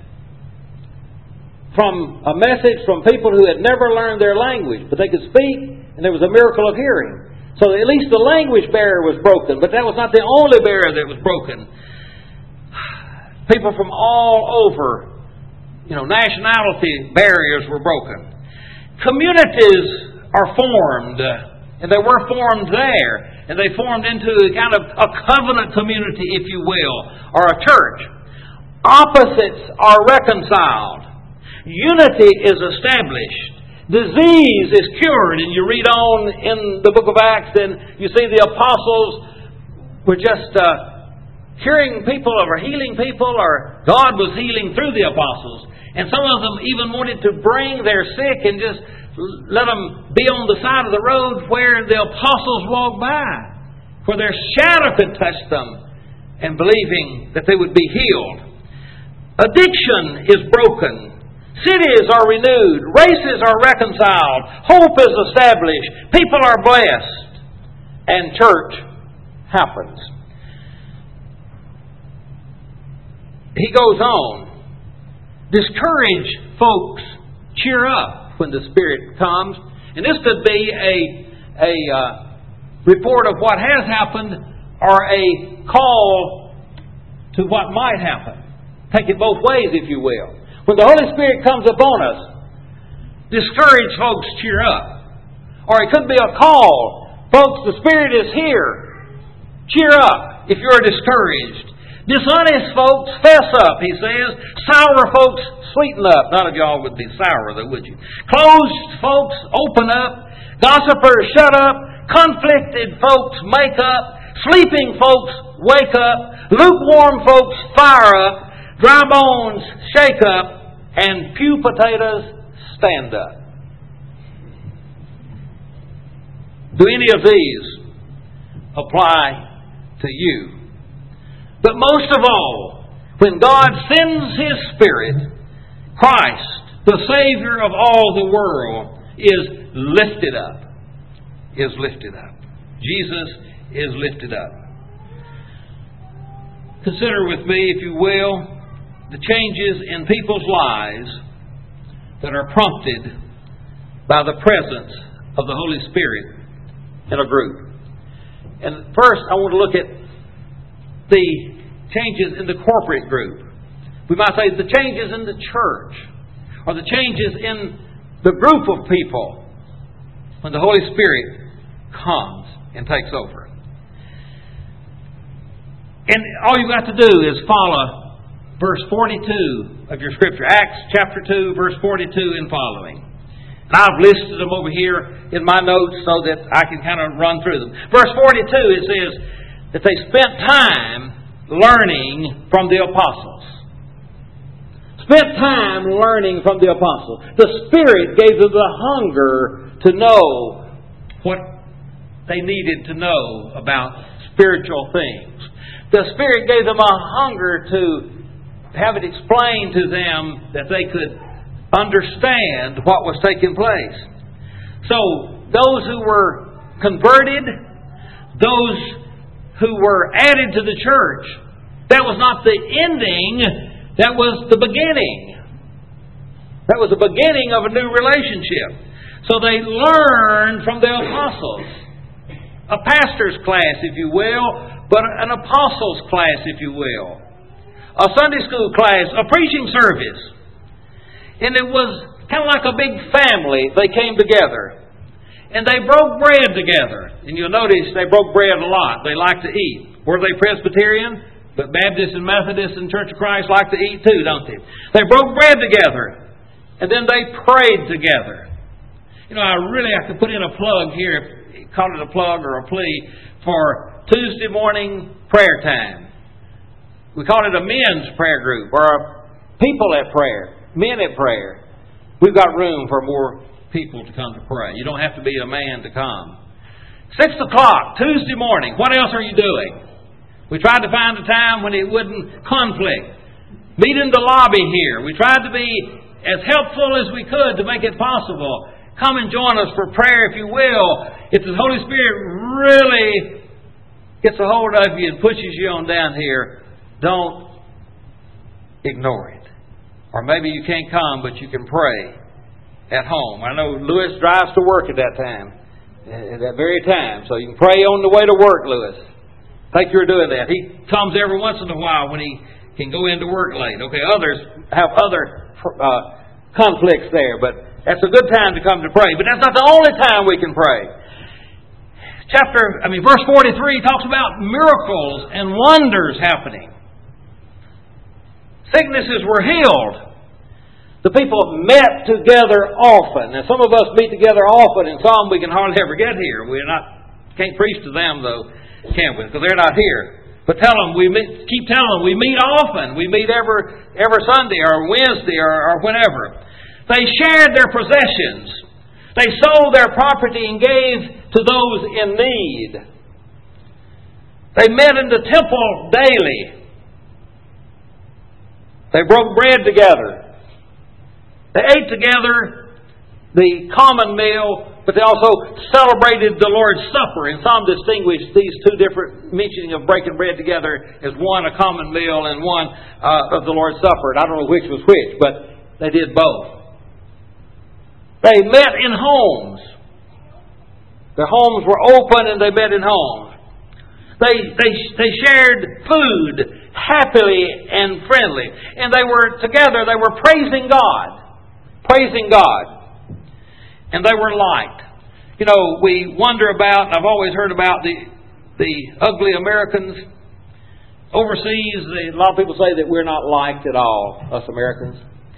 from a message from people who had never learned their language, but they could speak, and there was a miracle of hearing. So at least the language barrier was broken, but that was not the only barrier that was broken. People from all over, nationality barriers were broken. Communities are formed, and they were formed there, and they formed into kind of a covenant community, if you will, or a church. Opposites are reconciled. Unity is established. Disease is cured. And you read on in the book of Acts, and you see the apostles were just curing people or healing people, or God was healing through the apostles. And some of them even wanted to bring their sick and just let them be on the side of the road where the apostles walked by, where their shadow could touch them, and believing that they would be healed. Addiction is broken. Cities are renewed. Races are reconciled. Hope is established. People are blessed. And church happens. He goes on. Discourage folks. Cheer up when the Spirit comes. And this could be a report of what has happened or a call to what might happen. Take it both ways, if you will. When the Holy Spirit comes upon us, discourage folks, cheer up. Or it could be a call. Folks, the Spirit is here. Cheer up if you're discouraged. Dishonest folks, fess up, he says. Sour folks, sweeten up. None of y'all would be sour, though, would you? Closed folks, open up. Gossipers, shut up. Conflicted folks, make up. Sleeping folks, wake up. Lukewarm folks, fire up. Dry bones, shake up. And pew potatoes, stand up. Do any of these apply to you? But most of all, when God sends His Spirit, Christ, the Savior of all the world, is lifted up. Is lifted up. Jesus is lifted up. Consider with me, if you will, the changes in people's lives that are prompted by the presence of the Holy Spirit in a group. And first, I want to look at the changes in the corporate group. We might say the changes in the church, or the changes in the group of people when the Holy Spirit comes and takes over. And all you've got to do is follow verse 42 of your Scripture. Acts chapter 2, verse 42 and following. And I've listed them over here in my notes so that I can kind of run through them. Verse 42, it says that they spent time learning from the apostles. Spent time learning from the apostles. The Spirit gave them the hunger to know what they needed to know about spiritual things. The Spirit gave them a hunger to have it explained to them that they could understand what was taking place. So, those who were converted, those who were added to the church, that was not the ending, that was the beginning. That was the beginning of a new relationship. So they learned from the apostles. A pastor's class, if you will, but an apostles' class, if you will. A Sunday school class, a preaching service. And it was kind of like a big family. They came together. And they broke bread together. And you'll notice they broke bread a lot. They liked to eat. Were they Presbyterian? But Baptists and Methodists and Church of Christ like to eat too, don't they? They broke bread together. And then they prayed together. I really have to put in a plug here, call it a plug or a plea, for Tuesday morning prayer time. We call it a men's prayer group, or a people at prayer, men at prayer. We've got room for more people to come to pray. You don't have to be a man to come. 6 o'clock, Tuesday morning. What else are you doing? We tried to find a time when it wouldn't conflict. Meet in the lobby here. We tried to be as helpful as we could to make it possible. Come and join us for prayer, if you will. If the Holy Spirit really gets a hold of you and pushes you on down here, don't ignore it. Or maybe you can't come, but you can pray at home. I know Lewis drives to work at that time. at that very time. So you can pray on the way to work, Lewis. Thank you for doing that. He comes every once in a while when he can go into work late. Okay, others have other conflicts there, but that's a good time to come to pray. But that's not the only time we can pray. Verse 43 talks about miracles and wonders happening. Sicknesses were healed. The people met together often. Now, some of us meet together often, and some we can hardly ever get here. Can't preach to them, though, can we? Because they're not here. But keep telling them, we meet often. We meet every Sunday or Wednesday or whenever. They shared their possessions. They sold their property and gave to those in need. They met in the temple daily. They broke bread together. They ate together the common meal, but they also celebrated the Lord's Supper. And some distinguish these two different mentioning of breaking bread together as one a common meal and one of the Lord's Supper. And I don't know which was which, but they did both. They met in homes. Their homes were open and they met in homes. They shared food happily and friendly. And they were together, they were praising God. Praising God. And they were liked. You know, we wonder about, I've always heard about the ugly Americans overseas. A lot of people say that we're not liked at all, us Americans.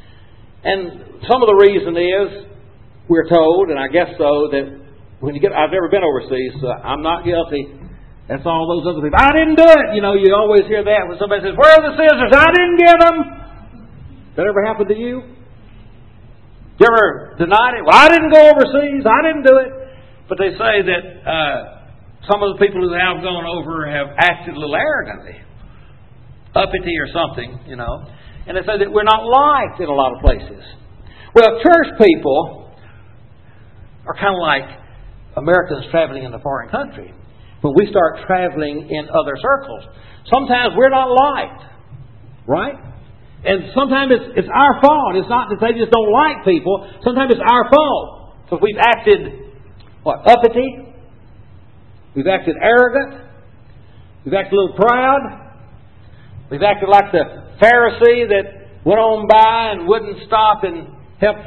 And some of the reason is, we're told, and I guess so, that I've never been overseas, so I'm not guilty. That's all those other people. I didn't do it! You know, you always hear that when somebody says, where are the scissors? I didn't get them! That ever happened to you? You ever denied it? Well, I didn't go overseas. I didn't do it. But they say that some of the people who have gone over have acted a little arrogantly. Uppity or something, you know. And they say that we're not liked in a lot of places. Well, church people are kind of like Americans traveling in a foreign country. When we start traveling in other circles, sometimes we're not liked. Right? And sometimes it's our fault. It's not that they just don't like people. Sometimes it's our fault. Because we've acted, uppity. We've acted arrogant. We've acted a little proud. We've acted like the Pharisee that went on by and wouldn't stop and help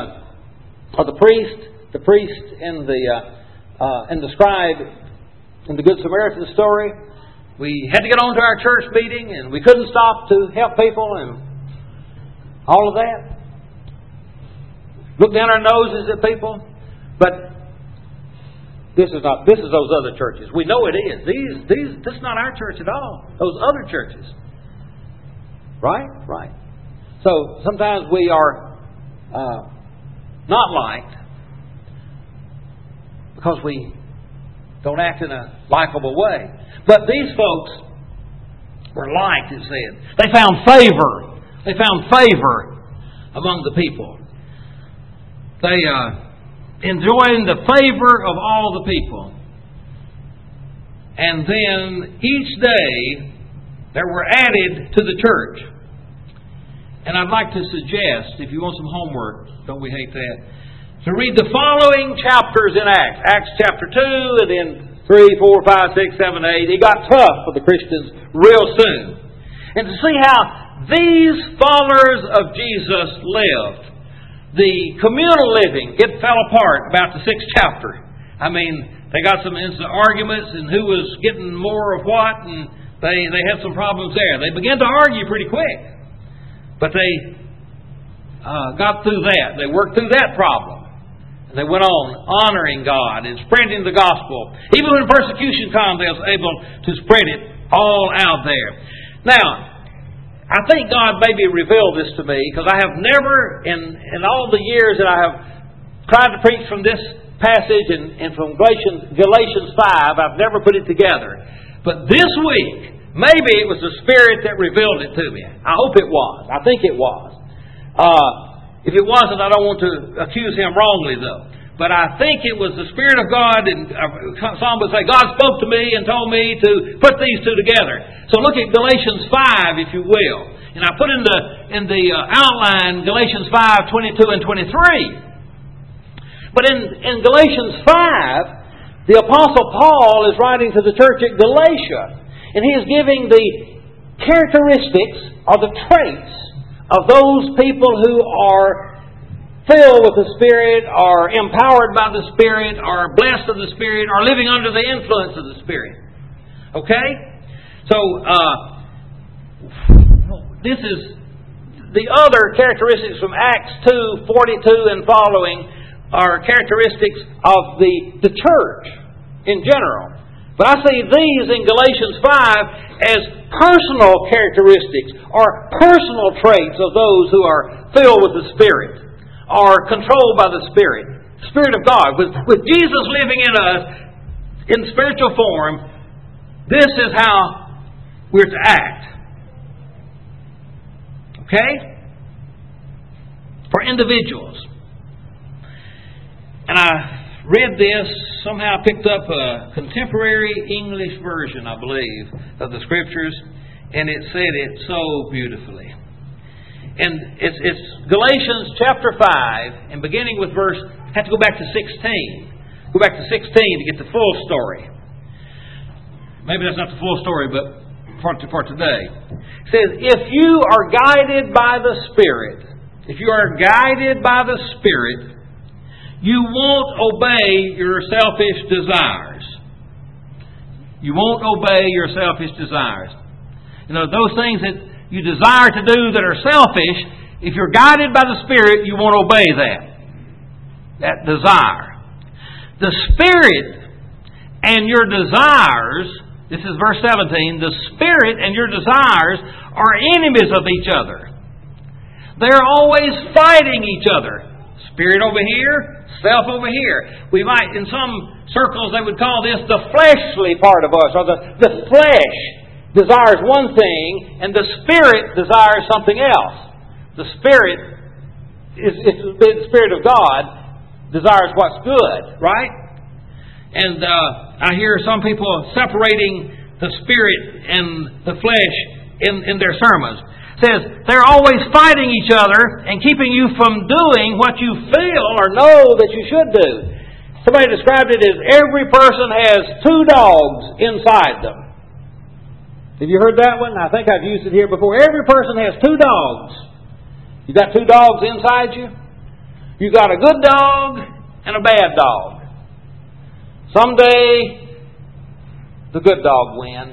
the priest and the scribe in the Good Samaritan story. We had to get on to our church meeting and we couldn't stop to help people and all of that. Look down our noses at people. But this is those other churches. We know it is. This is not our church at all. Those other churches. Right? Right. So sometimes we are not liked because we don't act in a likable way. But these folks were liked, it said. They found favor. They found favor among the people. They enjoyed the favor of all the people. And then each day there were added to the church. And I'd like to suggest, if you want some homework, don't we hate that, to read the following chapters in Acts. Acts chapter 2 and then 3, 4, 5, 6, 7, 8. It got tough for the Christians real soon. And to see how these followers of Jesus lived. The communal living, it fell apart about the 6th chapter. I mean, they got some arguments and who was getting more of what, and they had some problems there. They began to argue pretty quick. But they got through that. They worked through that problem. And they went on honoring God and spreading the gospel. Even when persecution comes, they were able to spread it all out there. Now, I think God maybe revealed this to me because I have never, in all the years that I have tried to preach from this passage and from Galatians 5, I've never put it together. But this week, maybe it was the Spirit that revealed it to me. I hope it was. I think it was. If it wasn't, I don't want to accuse him wrongly, though. But I think it was the Spirit of God, and some would say, God spoke to me and told me to put these two together. So look at Galatians 5, if you will. And I put in the outline Galatians 5, 22 and 23. But in Galatians 5, The Apostle Paul is writing to the church at Galatia, and he is giving the characteristics or the traits of those people who are filled with the Spirit, are empowered by the Spirit, are blessed of the Spirit, are living under the influence of the Spirit. Okay? So, this is the other characteristics from Acts 2:42 and following are characteristics of the church in general. But I see these in Galatians 5 as personal characteristics or personal traits of those who are filled with the Spirit, are controlled by the Spirit of God. With Jesus living in us in spiritual form, this is how we're to act. Okay? For individuals. And I read this, somehow picked up a contemporary English version, I believe, of the Scriptures, and it said it so beautifully. And it's Galatians chapter 5, and beginning with verse, I have to go back to 16. Go back to 16 to get the full story. Maybe that's not the full story, but for today. It says, if you are guided by the Spirit, you won't obey your selfish desires. You won't obey your selfish desires. You know, those things that you desire to do that are selfish, if you're guided by the Spirit, you won't obey that desire. The Spirit and your desires, this is verse 17, the Spirit and your desires are enemies of each other. They're always fighting each other. Spirit over here, self over here. We might, in some circles, they would call this the fleshly part of us, or the flesh desires one thing, and the Spirit desires something else. The Spirit the Spirit of God desires what's good, right? And I hear some people separating the Spirit and the flesh in their sermons. It says they're always fighting each other and keeping you from doing what you feel or know that you should do. Somebody described it as every person has two dogs inside them. Have you heard that one? I think I've used it here before. Every person has two dogs. You got two dogs inside you? You got a good dog and a bad dog. Someday the good dog wins,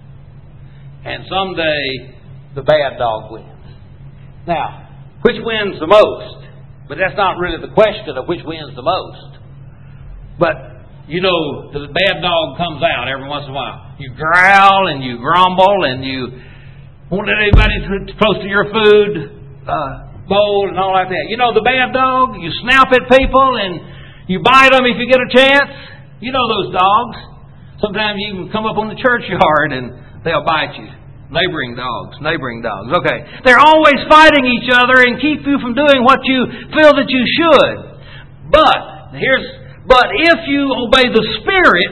and someday the bad dog wins. Now, which wins the most? But that's not really the question of which wins the most. But you know, the bad dog comes out every once in a while. You growl and you grumble and you won't let anybody too close to your food bowl and all like that. You know the bad dog? You snap at people and you bite them if you get a chance. You know those dogs. Sometimes you can come up on the churchyard and they'll bite you. Neighboring dogs. Okay. They're always fighting each other and keep you from doing what you feel that you should. But if you obey the Spirit,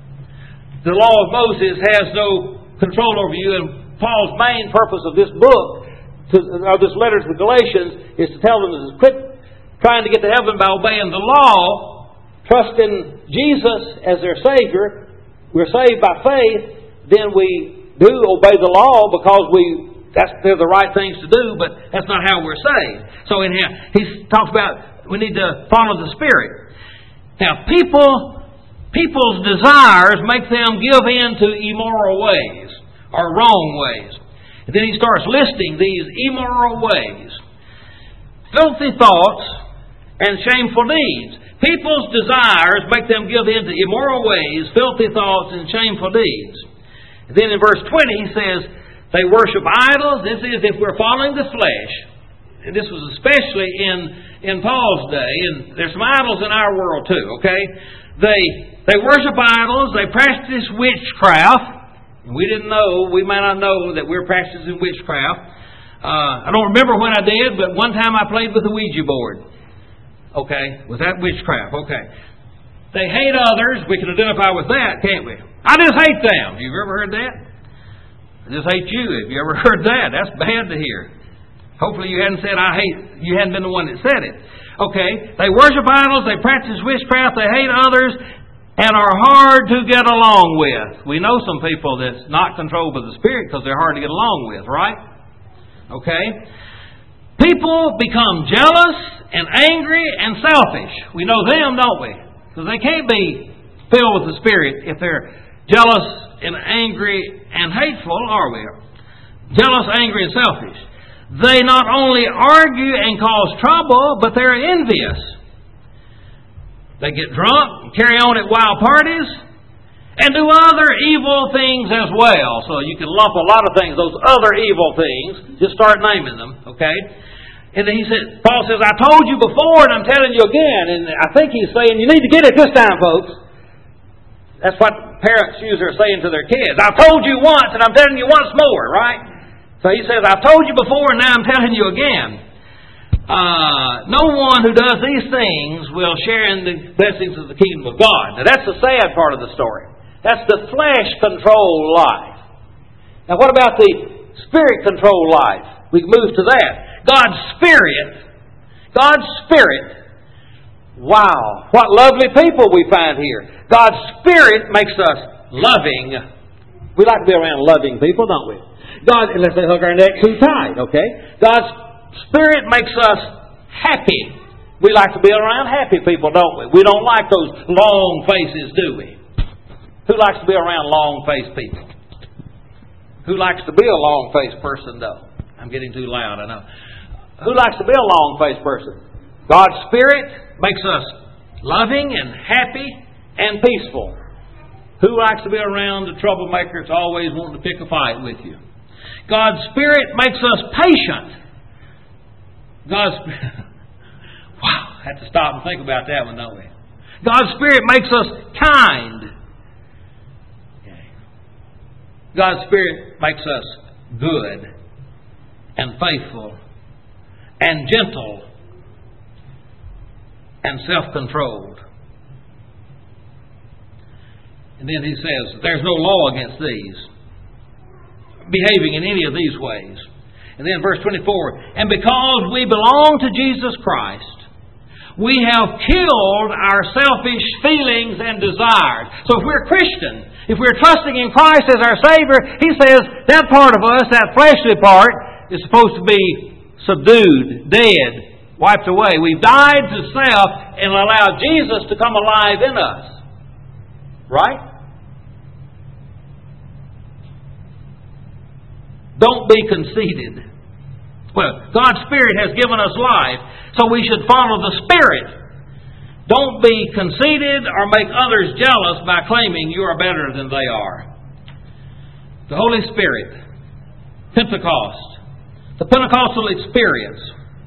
the law of Moses has no control over you. And Paul's main purpose of this book, or this letter to the Galatians, is to tell them to quit trying to get to heaven by obeying the law, trust in Jesus as their Savior. We're saved by faith. Then we do obey the law because they're the right things to do, but that's not how we're saved. So in here, he talks about we need to follow the Spirit. Now, people's desires make them give in to immoral ways or wrong ways. And then he starts listing these immoral ways. Filthy thoughts and shameful deeds. People's desires make them give in to immoral ways, filthy thoughts, and shameful deeds. And then in verse 20 he says, they worship idols. This is if we're following the flesh. And this was especially in Paul's day, and there's some idols in our world too, okay? They worship idols, they practice witchcraft. We may not know that we're practicing witchcraft. I don't remember when I did, but one time I played with a Ouija board. Okay, was that witchcraft? Okay. They hate others. We can identify with that, can't we? I just hate them. Have you ever heard that? I just hate you. Have you ever heard that? That's bad to hear. Hopefully you hadn't said I hate. You hadn't been the one that said it. Okay. They worship idols. They practice witchcraft. They hate others. and are hard to get along with. We know some people that's not controlled by the Spirit because they're hard to get along with, right? Okay? People become jealous and angry and selfish. We know them, don't we? Because they can't be filled with the Spirit if they're jealous and angry and hateful, are we? Jealous, angry, and selfish. They not only argue and cause trouble, but they're envious. They get drunk and carry on at wild parties and do other evil things as well. So you can lump a lot of things, those other evil things. Just start naming them, okay? And then Paul says, I told you before and I'm telling you again. And I think he's saying, you need to get it this time, folks. That's what parents usually are saying to their kids. I told you once and I'm telling you once more, right? So he says, I told you before and now I'm telling you again. No one who does these things will share in the blessings of the kingdom of God. Now that's the sad part of the story. That's the flesh-controlled life. Now what about the spirit-controlled life? We can move to that. God's Spirit. Wow. What lovely people we find here. God's Spirit makes us loving. We like to be around loving people, don't we? Unless they hook our neck too tight, okay? God's Spirit makes us happy. We like to be around happy people, don't we? We don't like those long faces, do we? Who likes to be around long-faced people? Who likes to be a long-faced person, though? I'm getting too loud, I know. Who likes to be a long-faced person? God's Spirit makes us loving and happy and peaceful. Who likes to be around the troublemaker that's always wanting to pick a fight with you? God's Spirit makes us patient. Wow, I have to stop and think about that one, don't we? God's Spirit makes us kind. Okay. God's Spirit makes us good and faithful and gentle and self-controlled. And then he says, there's no law against these, behaving in any of these ways. And then verse 24, and because we belong to Jesus Christ, we have killed our selfish feelings and desires. So if we're Christian, if we're trusting in Christ as our Savior, he says that part of us, that fleshly part, is supposed to be subdued, dead, wiped away. We've died to self and allowed Jesus to come alive in us. Right? Don't be conceited. Well, God's Spirit has given us life, so we should follow the Spirit. Don't be conceited or make others jealous by claiming you are better than they are. The Holy Spirit, Pentecost, the Pentecostal experience.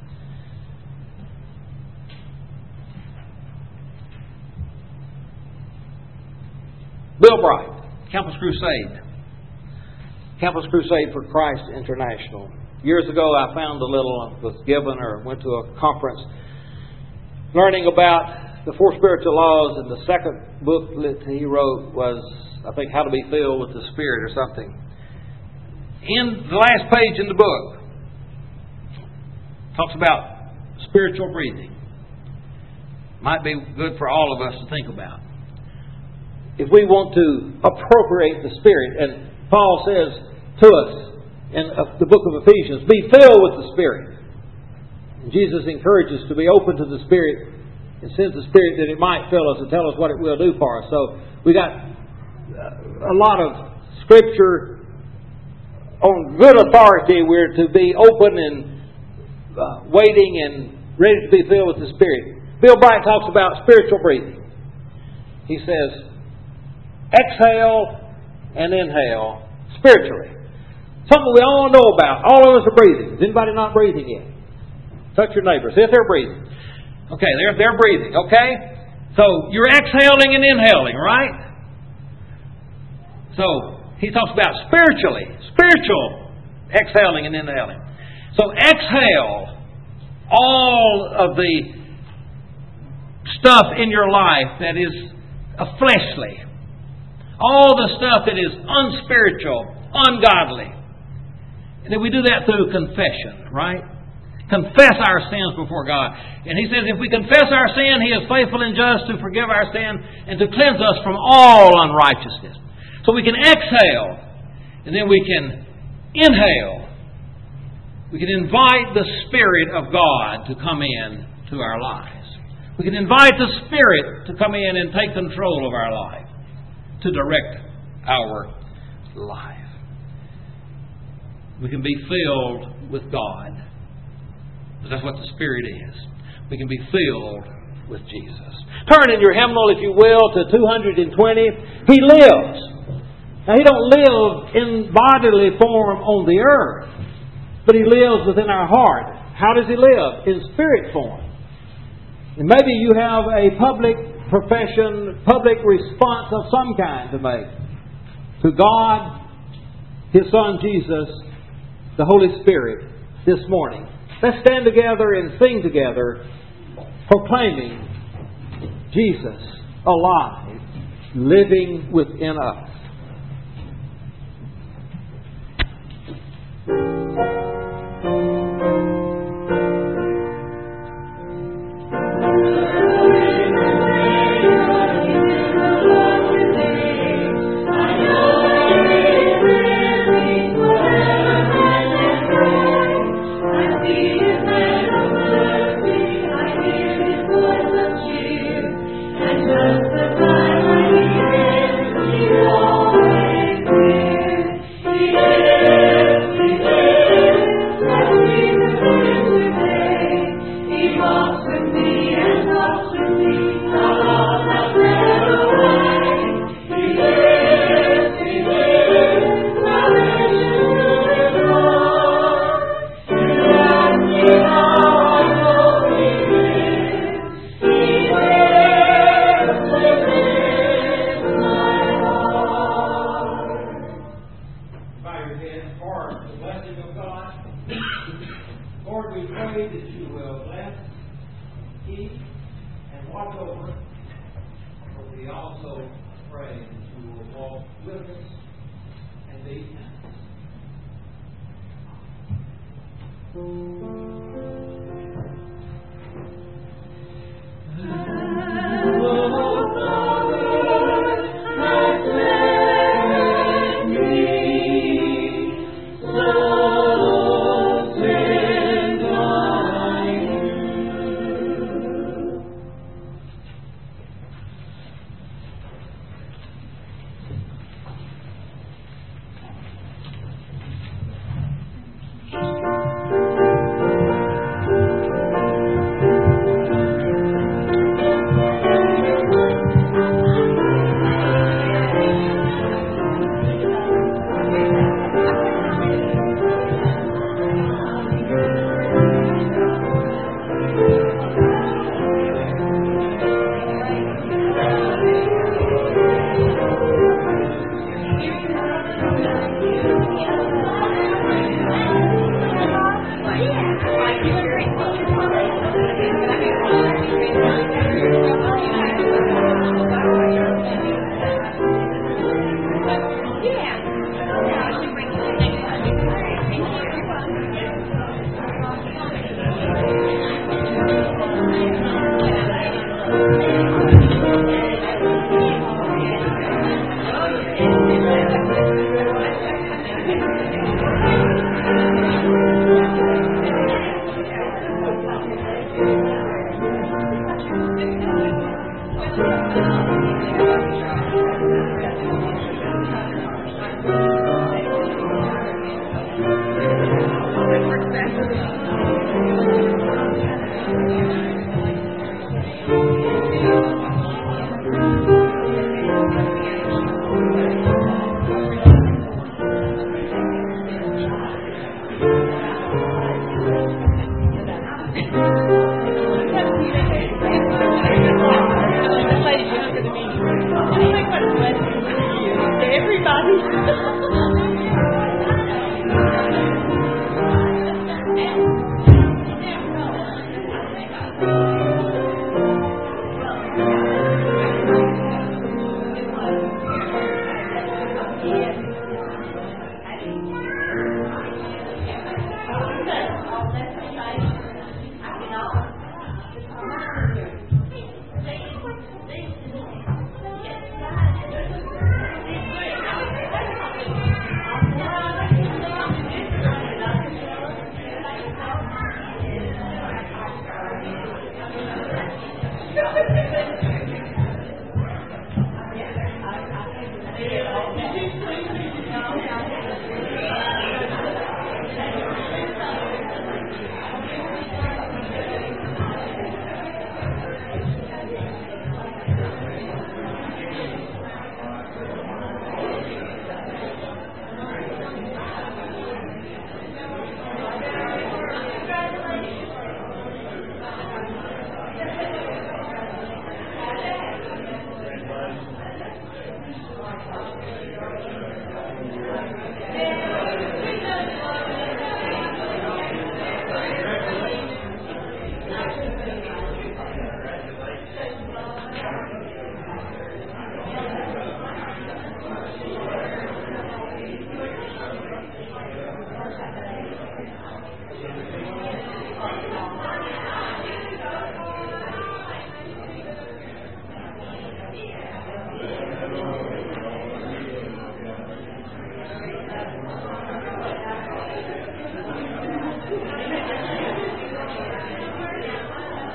Bill Bright, Campus Crusade. Campus Crusade for Christ International. Years ago I found was given or went to a conference learning about the 4 spiritual laws, and the second booklet he wrote was, I think, How to Be Filled with the Spirit or something. In the last page in the book, talks about spiritual breathing. Might be good for all of us to think about. If we want to appropriate the Spirit, and Paul says to us in the book of Ephesians, be filled with the Spirit. And Jesus encourages us to be open to the Spirit and sends the Spirit that it might fill us and tell us what it will do for us. So we got a lot of Scripture on good authority. We're to be open and waiting and ready to be filled with the Spirit. Bill Bright talks about spiritual breathing. He says, exhale and inhale spiritually. Something we all know about. All of us are breathing. Is anybody not breathing yet? Touch your neighbor. See if they're breathing. Okay, they're breathing. Okay? So you're exhaling and inhaling, right? So he talks about spiritual exhaling and inhaling. So exhale all of the stuff in your life that is fleshly. All the stuff that is unspiritual, ungodly. And then we do that through confession, right? confess our sins before God. And He says if we confess our sin, He is faithful and just to forgive our sin and to cleanse us from all unrighteousness. So we can exhale, and then we can inhale. We can invite the Spirit of God to come in to our lives. We can invite the Spirit to come in and take control of our life, to direct our life. We can be filled with God. That's what the Spirit is. We can be filled with Jesus. Turn in your hymnal, if you will, to 220. He lives. Now, He don't live in bodily form on the earth, but He lives within our heart. How does He live? In spirit form. And maybe you have a public profession, public response of some kind to make to God, His Son Jesus, the Holy Spirit this morning. Let's stand together and sing together, proclaiming Jesus alive, living within us. Lord, we pray that you will bless, keep, and watch over